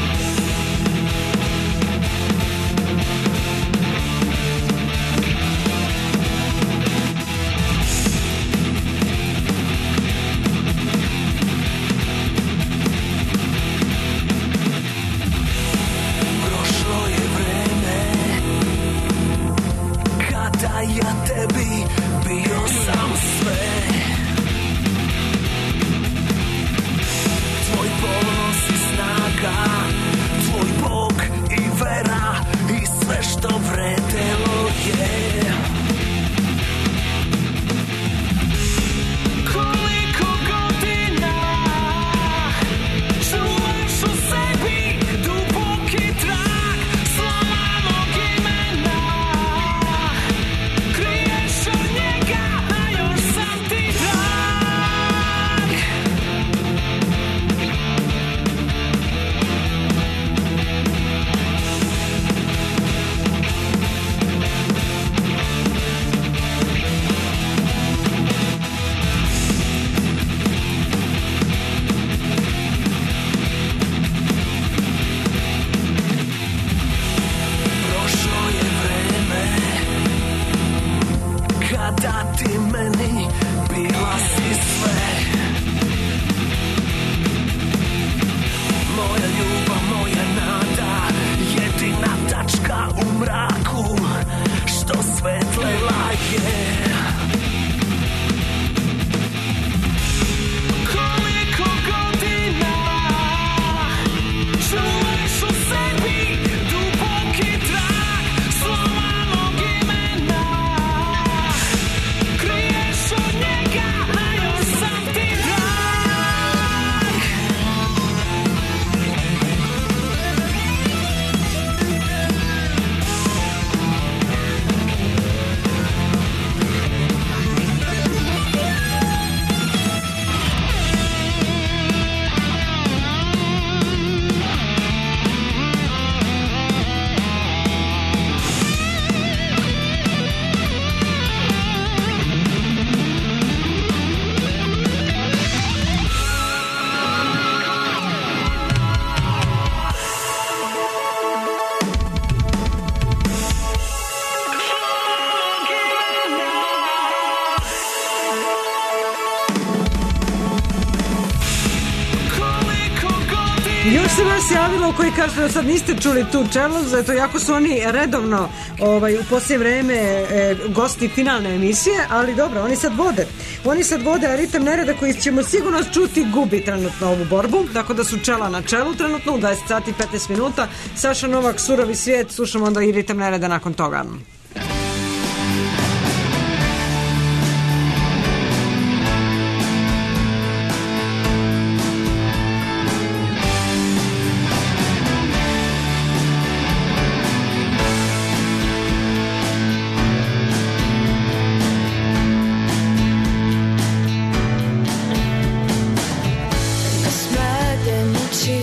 Još se vas javilo koji kažete da sad niste čuli tu Charles, zato jako su oni redovno ovaj, u posljednje vreme e, gosti finalne emisije, ali dobro, oni sad vode. Oni sad vode, a ritam nereda koji ćemo sigurno čuti gubi trenutno ovu borbu, tako da su čela na čelu trenutno u dvadeset sati i petnaest minuta. Saša Novak, Surovi svijet, slušamo onda i ritam nereda nakon toga.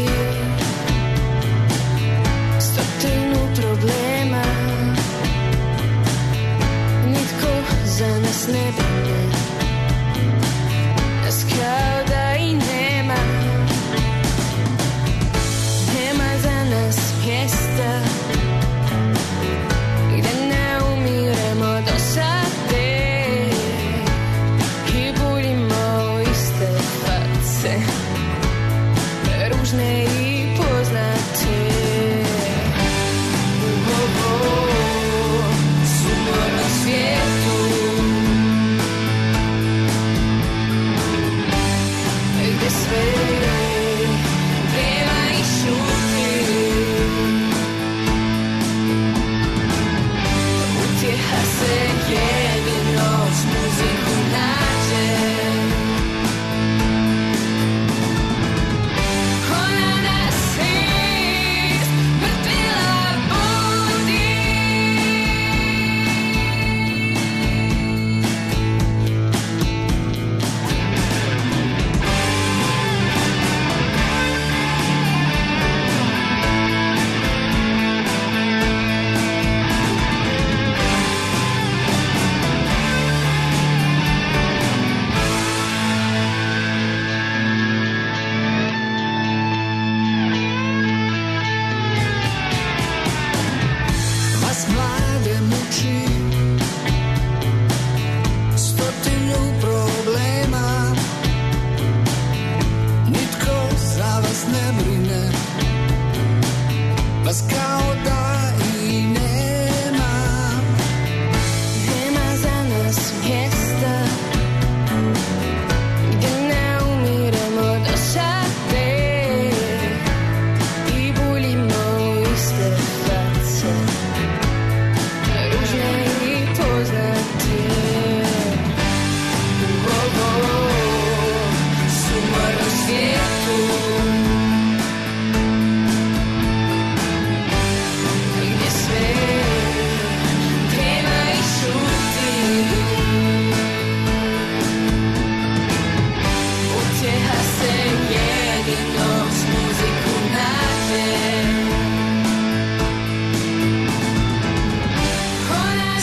Stotinu problema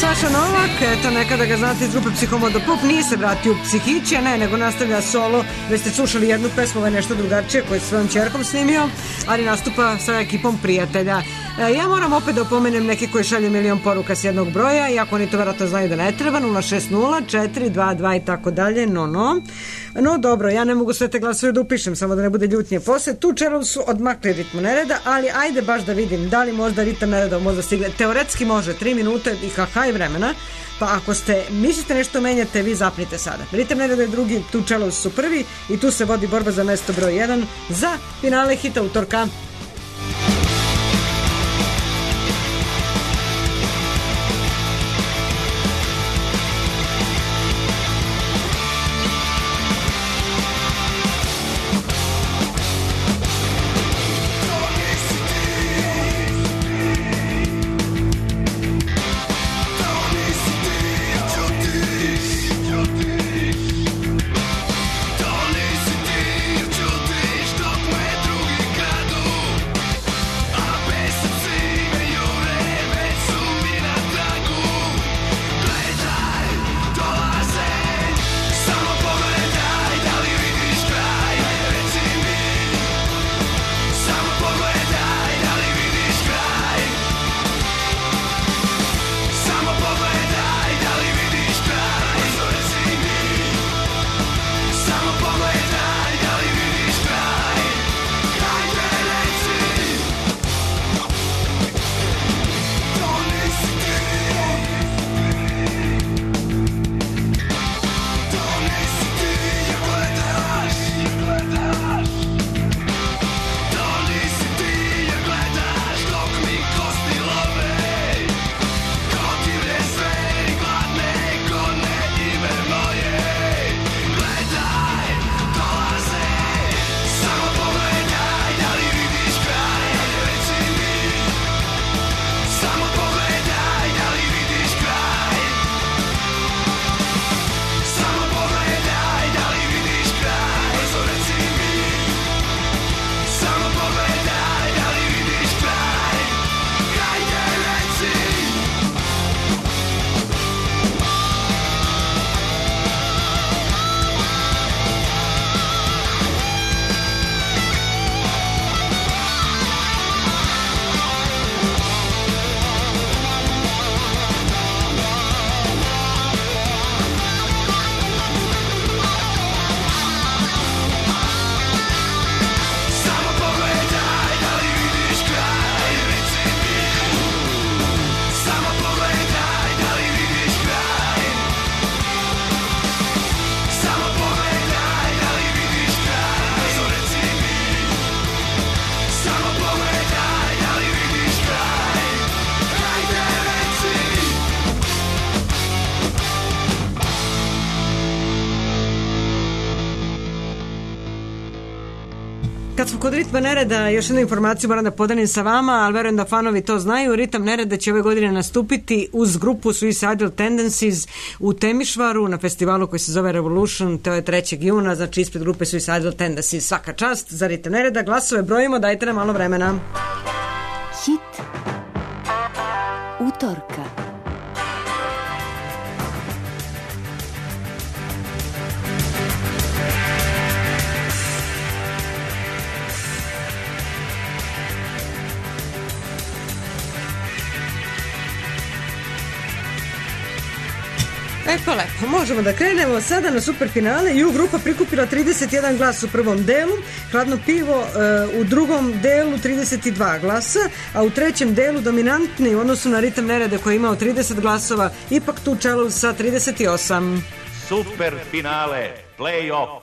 Saša Novak, eto nekada ga znate iz grupe Psihomodo Pop, nije se vratio u Psihiće, ne, nego nastavlja solo, već ste slušali jednu pesmu, ovaj nešto drugačije koju je svojom čerkom snimio, ali nastupa sa ekipom prijatelja. E, ja moram opet da opomenem neke koji šalju milion poruka s jednog broja, iako oni to vjerojatno znaju da ne treba, nula šest nula četiri dva dva i tako dalje, no no. No dobro, ja ne mogu sve te glasove da upišem, samo da ne bude ljutnje posle. Tu čelom su odmakli ritmu nereda, ali ajde baš da vidim da li možda ritam nereda možda stigne. Teoretski može, tri minute i hahaj vremena, pa ako ste mislite nešto menjate, vi zapnite sada. Ritam nereda je drugi, tu čelom su prvi i tu se vodi borba za mesto broj jedan za finale hita utorka. Kad smo kod ritma nereda, još jednu informaciju moram da podelim sa vama, ali verujem da fanovi to znaju. Ritam nereda će ove godine nastupiti uz grupu Suicidal Tendencies u Temišvaru na festivalu koji se zove Revolution, to je trećeg juna, znači ispred grupe Suicidal Tendencies. Svaka čast za ritam nereda, glasove brojimo, dajte nam malo vremena. Hit utorka. E pa lepo, možemo da krenemo sada na superfinale. Ju grupa prikupila trideset jedan glas u prvom delu, Hladno pivo e, u drugom delu trideset dva glasa, a u trećem delu dominantni u odnosu na ritam nerede koji je imao trideset glasova, ipak tu čelu sa trideset osam. Superfinale, play-off.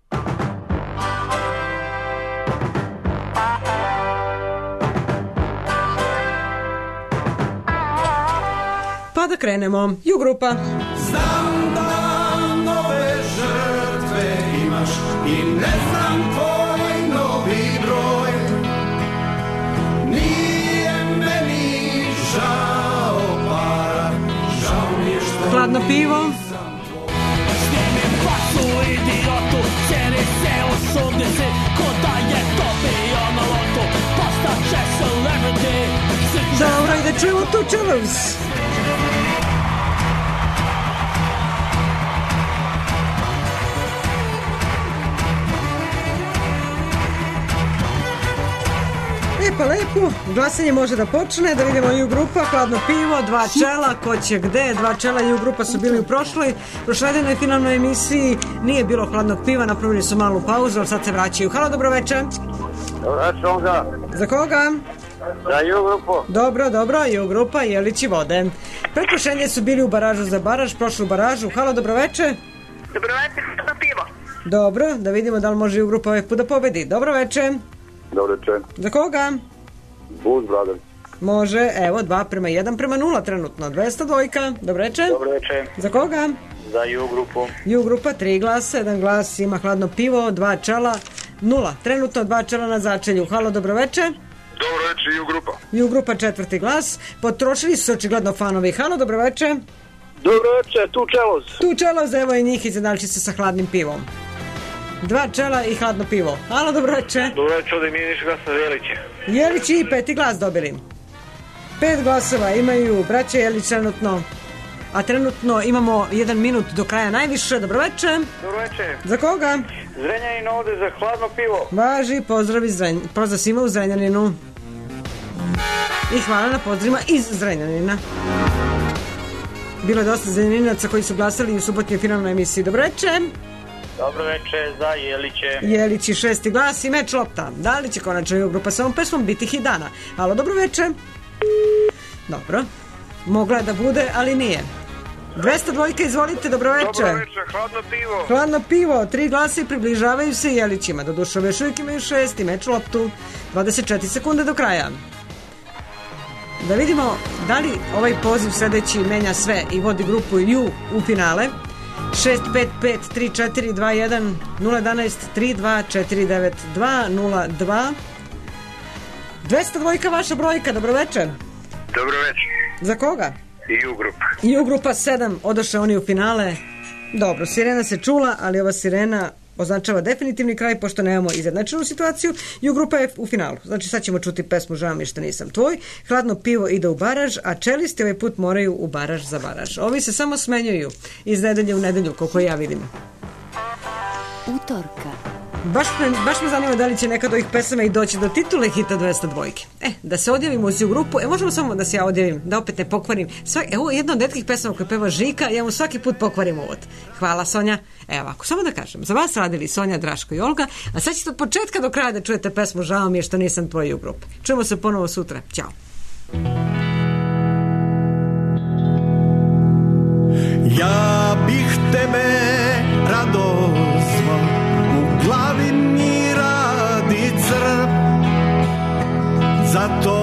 Pa da krenemo. Ju grupa. Znam da nove žrtve imaš i ne znam tvoj novi broj. Nije meni žao para, žao mi je što Hladno pivo. Snimim facu idiotu, cijeni se osamdeset, ko da je to bio na lotu, postaće celebrity. Dobro, i da čujemo tu Čelovs. grupu. Glasanje može da počne, da vidimo i u grupa, hladno pivo, dva čela, ko će gde, dva čela i u grupa su bili u prošloj, prošledenoj finalnoj emisiji, nije bilo hladnog piva, napravili su malu pauzu, ali sad se vraćaju. Halo, dobro večer. Dobro večer, Olga. Za koga? Za ju grupu. Dobro, dobro, ju grupa Jelić i vode. Pretprošlenje su bili u baražu za baraž, prošlu baražu. Halo, dobro večer. Dobro večer, hladno pivo. Dobro, da vidimo da li može ju grupa ovaj put da pobedi. Dobro večer. Dobro večer. Za koga? Blues Brothers. Može, evo, dva prema jedan prema nula trenutno. dvesta dvojka, dobro večer. Dobro večer. Za koga? Za ju grupu. Ju grupa, tri glasa, jedan glas ima hladno pivo, dva čela, nula. Trenutno dva čela na začelju. Halo, dobro večer. Dobro večer, ju grupa. Ju grupa, četvrti glas. Potrošili su očigledno fanovi. Halo, dobro večer. Dobro večer, tu Čeloz. Tu Čeloz, evo i njih izjednači se sa hladnim pivom. Dva čela i hladno pivo. Halo, dobro večer. Dobro večer, ovdje mi je niš glasa Jeliće. Jelić i peti glas dobili. Pet glasova imaju braća Jelić trenutno. A trenutno imamo jedan minut do kraja najviše. Dobro večer. Dobro večer. Za koga? Zrenjanin ovdje za hladno pivo. Važi, pozdrav iz Zrenjanina. Pozdrav svima u Zrenjaninu. I hvala na pozdravima iz Zrenjanina. Bilo je dosta Zrenjaninaca koji su glasali u subotnjoj finalnoj emisiji. Dobro večer. Dobro večer, za Jeliće. Jelić i šesti glas i meč lopta. Da li će konačno i grupa sa ovom pesmom biti hit dana? Halo, dobro večer. Dobro. Mogla je da bude, ali nije. dvesta dvojka, izvolite, dobro večer. Dobro večer, hladno pivo. Hladno pivo, tri glasa i približavaju se Jelićima. Do duše još uvijek imaju šest i meč loptu. dvadeset četiri sekunde do kraja. Da vidimo da li ovaj poziv sledeći menja sve i vodi grupu Ju u finale. šest pet pet tri četiri dva jedan nula jedan jedan tri dva četiri devet dva nula dva. dvesta dvojka, vaša brojka, dobro večer. Dobro večer. Za koga? Ju grupa. Ju grupa sedam, odoše oni u finale. Dobro, sirena se čula, ali ova sirena označava definitivni kraj, pošto nemamo izjednačenu situaciju. Ju grupa je u finalu. Znači sad ćemo čuti pesmu Žao mi što nisam tvoj. Hladno pivo ide u baraž, a čelisti ovaj put moraju u baraž za baraž. Ovi se samo smenjuju iz nedelje u nedelju, koliko ja vidim. Utorka. Baš me, baš me zanima da li će neka od ovih pesama i doći do titule hita dvesta dvojke. E, da se odjavimo u grupu. E, možemo samo da se ja odjavim, da opet ne pokvarim. Svak, evo jedna od retkih pesama koje peva Žika, ja mu svaki put pokvarim uvod. Hvala, Sonja. Evo ovako, samo da kažem, za vas radili Sonja, Draško i Olga, a sad ćete od početka do kraja da čujete pesmu Žao mi je što nisam tvoj u grupi. Čujemo se ponovo sutra. Ćao. Ja bih tebe rado zvao, u glavi mi radi crp, zato